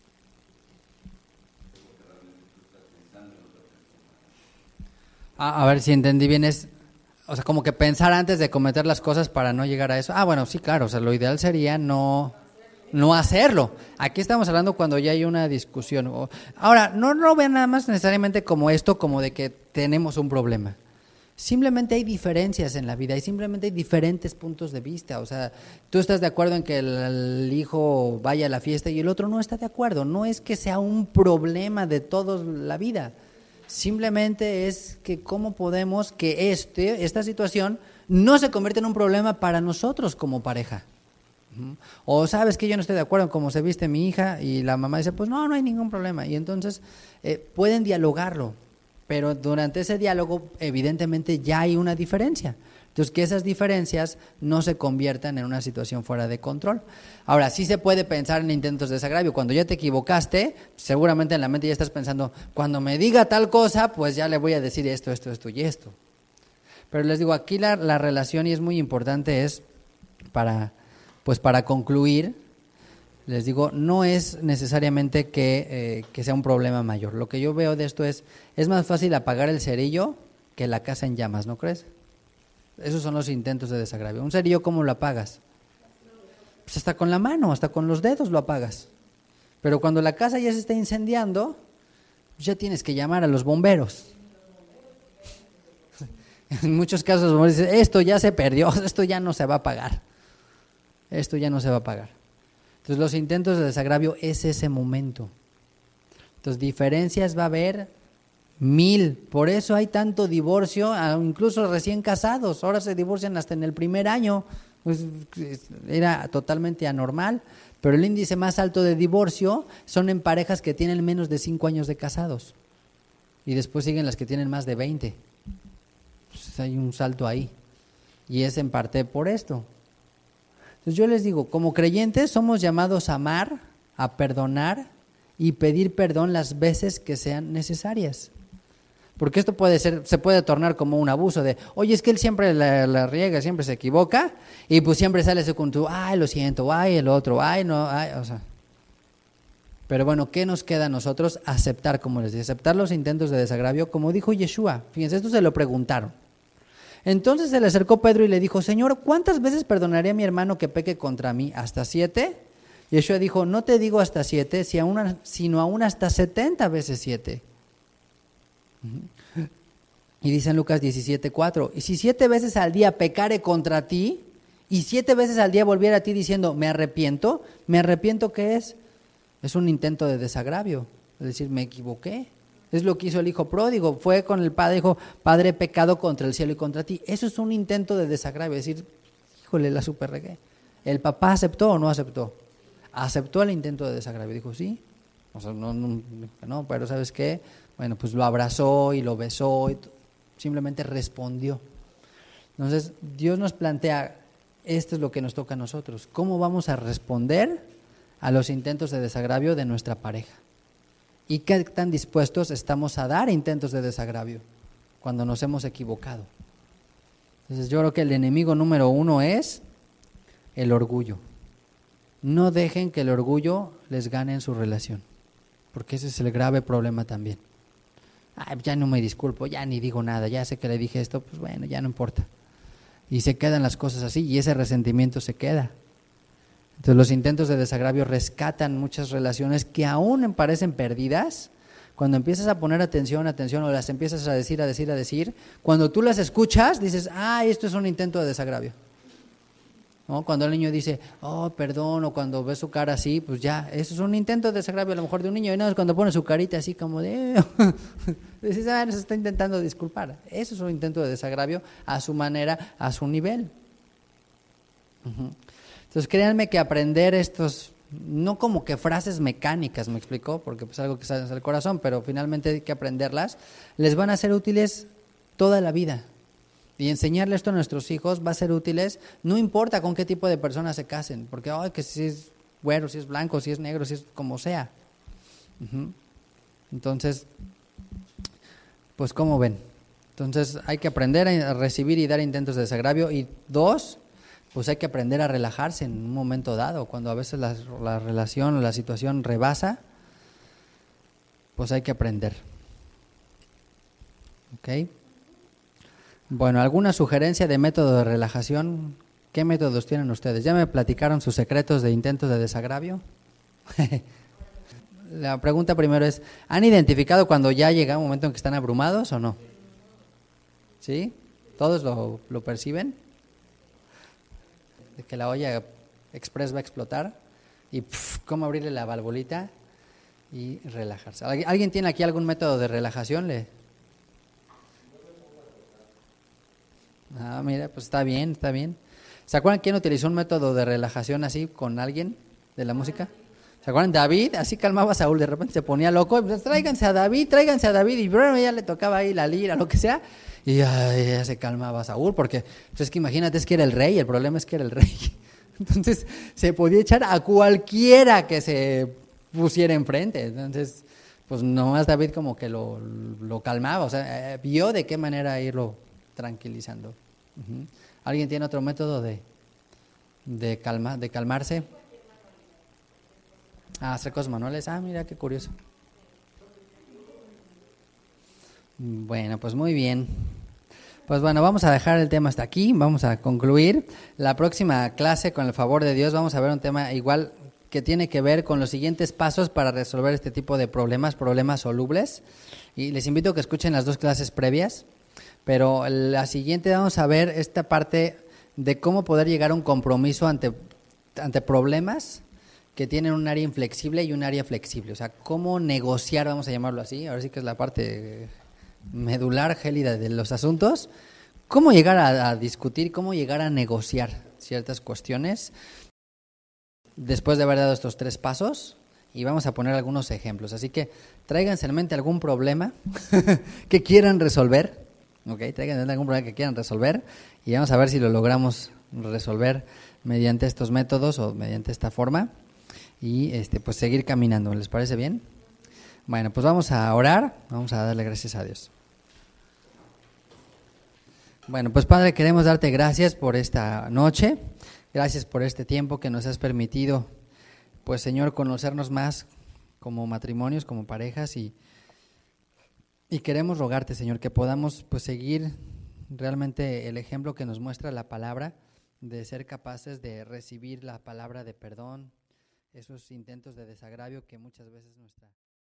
A, a ver si entendí bien, es, o sea, como que pensar antes de cometer las cosas para no llegar a eso. Ah, bueno, sí, claro, o sea, lo ideal sería no, no hacerlo. Aquí estamos hablando cuando ya hay una discusión. Ahora, no lo vean nada más necesariamente como esto, como de que tenemos un problema. Simplemente hay diferencias en la vida y simplemente hay diferentes puntos de vista. O sea, tú estás de acuerdo en que el, el hijo vaya a la fiesta y el otro no está de acuerdo. No es que sea un problema de toda la vida. Simplemente es que cómo podemos que este, esta situación no se convierta en un problema para nosotros como pareja. Uh-huh. O sabes que yo no estoy de acuerdo en cómo se viste mi hija y la mamá dice, pues no, no hay ningún problema. Y entonces eh, pueden dialogarlo, pero durante ese diálogo evidentemente ya hay una diferencia. Entonces, que esas diferencias no se conviertan en una situación fuera de control. Ahora, sí se puede pensar en intentos de desagravio. Cuando ya te equivocaste, seguramente en la mente ya estás pensando, cuando me diga tal cosa, pues ya le voy a decir esto, esto, esto y esto. Pero les digo, aquí la, la relación, y es muy importante, es para, pues para concluir, les digo, no es necesariamente que, eh, que sea un problema mayor. Lo que yo veo de esto es, es más fácil apagar el cerillo que la casa en llamas, ¿no crees? Esos son los intentos de desagravio. ¿Un cerillo cómo lo apagas? Pues hasta con la mano, hasta con los dedos lo apagas. Pero cuando la casa ya se está incendiando, pues ya tienes que llamar a los bomberos. En muchos casos los bomberos dicen, esto ya se perdió, esto ya no se va a apagar. Esto ya no se va a apagar. Entonces los intentos de desagravio es ese momento. Entonces diferencias va a haber mil, por eso hay tanto divorcio, incluso recién casados, ahora se divorcian hasta en el primer año, pues era totalmente anormal, pero el índice más alto de divorcio son en parejas que tienen menos de cinco años de casados, y después siguen las que tienen más de veinte, pues hay un salto ahí, y es en parte por esto. Entonces yo les digo, como creyentes somos llamados a amar, a perdonar y pedir perdón las veces que sean necesarias. Porque esto puede ser, se puede tornar como un abuso de, oye, es que él siempre la, la riega, siempre se equivoca, y pues siempre sale ese con tu, ay, lo siento, ay, el otro, ay, no, ay, o sea. Pero bueno, ¿qué nos queda a nosotros? Aceptar, como les dije, aceptar los intentos de desagravio, como dijo Yeshua. Fíjense, esto se lo preguntaron. Entonces se le acercó Pedro y le dijo, Señor, ¿cuántas veces perdonaré a mi hermano que peque contra mí? ¿Hasta siete? Yeshua dijo, no te digo hasta siete, sino aún hasta setenta veces siete. Y dice en Lucas diecisiete cuatro, y si siete veces al día pecare contra ti, y siete veces al día volviera a ti diciendo, me arrepiento, ¿me arrepiento qué es? Es un intento de desagravio, es decir, me equivoqué. Es lo que hizo el hijo pródigo, fue con el padre, dijo, Padre, he pecado contra el cielo y contra ti. Eso es un intento de desagravio, es decir, híjole, la super regué. ¿El papá aceptó o no aceptó? Aceptó el intento de desagravio, dijo, sí, o sea, no, no, no, pero ¿sabes qué? Bueno, pues lo abrazó y lo besó, y simplemente respondió. Entonces, Dios nos plantea, esto es lo que nos toca a nosotros, ¿cómo vamos a responder a los intentos de desagravio de nuestra pareja? ¿Y qué tan dispuestos estamos a dar intentos de desagravio cuando nos hemos equivocado? Entonces yo creo que el enemigo número uno es el orgullo. No dejen que el orgullo les gane en su relación, porque ese es el grave problema también. Ay, ya no me disculpo, ya ni digo nada, ya sé que le dije esto, pues bueno, ya no importa. Y se quedan las cosas así y ese resentimiento se queda. Entonces los intentos de desagravio rescatan muchas relaciones que aún parecen perdidas. Cuando empiezas a poner atención, atención, o las empiezas a decir, a decir, a decir, cuando tú las escuchas, dices, ah, esto es un intento de desagravio. ¿No? Cuando el niño dice, oh, perdón, o cuando ves su cara así, pues ya, eso es un intento de desagravio a lo mejor de un niño, y no es cuando pone su carita así como de, dices, ah, nos está intentando disculpar. Eso es un intento de desagravio a su manera, a su nivel. Uh-huh. Entonces créanme que aprender estos, no como que frases mecánicas, me explicó, porque pues algo que sale del corazón, pero finalmente hay que aprenderlas, les van a ser útiles toda la vida. Y enseñarle esto a nuestros hijos va a ser útiles, no importa con qué tipo de personas se casen, porque oh, que si es güero, si es blanco, si es negro, si es como sea. Uh-huh. Entonces, pues ¿cómo ven? Entonces hay que aprender a recibir y dar intentos de desagravio. Y dos, pues hay que aprender a relajarse en un momento dado, cuando a veces la, la relación o la situación rebasa, pues hay que aprender. ¿Ok? Bueno, ¿alguna sugerencia de método de relajación? ¿Qué métodos tienen ustedes? ¿Ya me platicaron sus secretos de intentos de desagravio? La pregunta primero es, ¿han identificado cuando ya llega un momento en que están abrumados o no? ¿Sí? ¿Todos lo, lo perciben? De que la olla express va a explotar y pff, cómo abrirle la valvulita y relajarse. ¿Alguien tiene aquí algún método de relajación? ¿Le? Ah, mira, pues está bien, está bien. ¿Se acuerdan quién utilizó un método de relajación así con alguien de la música? ¿Se acuerdan? David, así calmaba a Saúl, de repente se ponía loco, pues, tráiganse a David, tráiganse a David, y bueno, ya le tocaba ahí la lira, lo que sea, y ya, ya se calmaba a Saúl, porque pues es que imagínate, es que era el rey, el problema es que era el rey. Entonces se podía echar a cualquiera que se pusiera enfrente. Entonces, pues nomás David como que lo, lo calmaba, o sea, vio de qué manera irlo tranquilizando. Uh-huh. ¿Alguien tiene otro método de, de, calma, de calmarse? Ah, hacer cosas manuales. Ah, mira qué curioso. Bueno, pues muy bien. Pues bueno, vamos a dejar el tema hasta aquí, vamos a concluir. La próxima clase, con el favor de Dios, vamos a ver un tema igual que tiene que ver con los siguientes pasos para resolver este tipo de problemas, problemas solubles. Y les invito a que escuchen las dos clases previas. Pero la siguiente vamos a ver esta parte de cómo poder llegar a un compromiso ante, ante problemas que tienen un área inflexible y un área flexible. O sea, cómo negociar, vamos a llamarlo así, ahora sí que es la parte medular, gélida de los asuntos. Cómo llegar a, a discutir, cómo llegar a negociar ciertas cuestiones después de haber dado estos tres pasos. Y vamos a poner algunos ejemplos. Así que tráiganse en mente algún problema que quieran resolver. Ok, traigan algún problema que quieran resolver y vamos a ver si lo logramos resolver mediante estos métodos o mediante esta forma y este pues seguir caminando. ¿Les parece bien? Bueno, pues vamos a orar, vamos a darle gracias a Dios. Bueno, pues Padre, queremos darte gracias por esta noche, gracias por este tiempo que nos has permitido, pues Señor, conocernos más como matrimonios, como parejas, y, y queremos rogarte, Señor, que podamos pues seguir realmente el ejemplo que nos muestra la palabra, de ser capaces de recibir la palabra de perdón, esos intentos de desagravio que muchas veces nuestra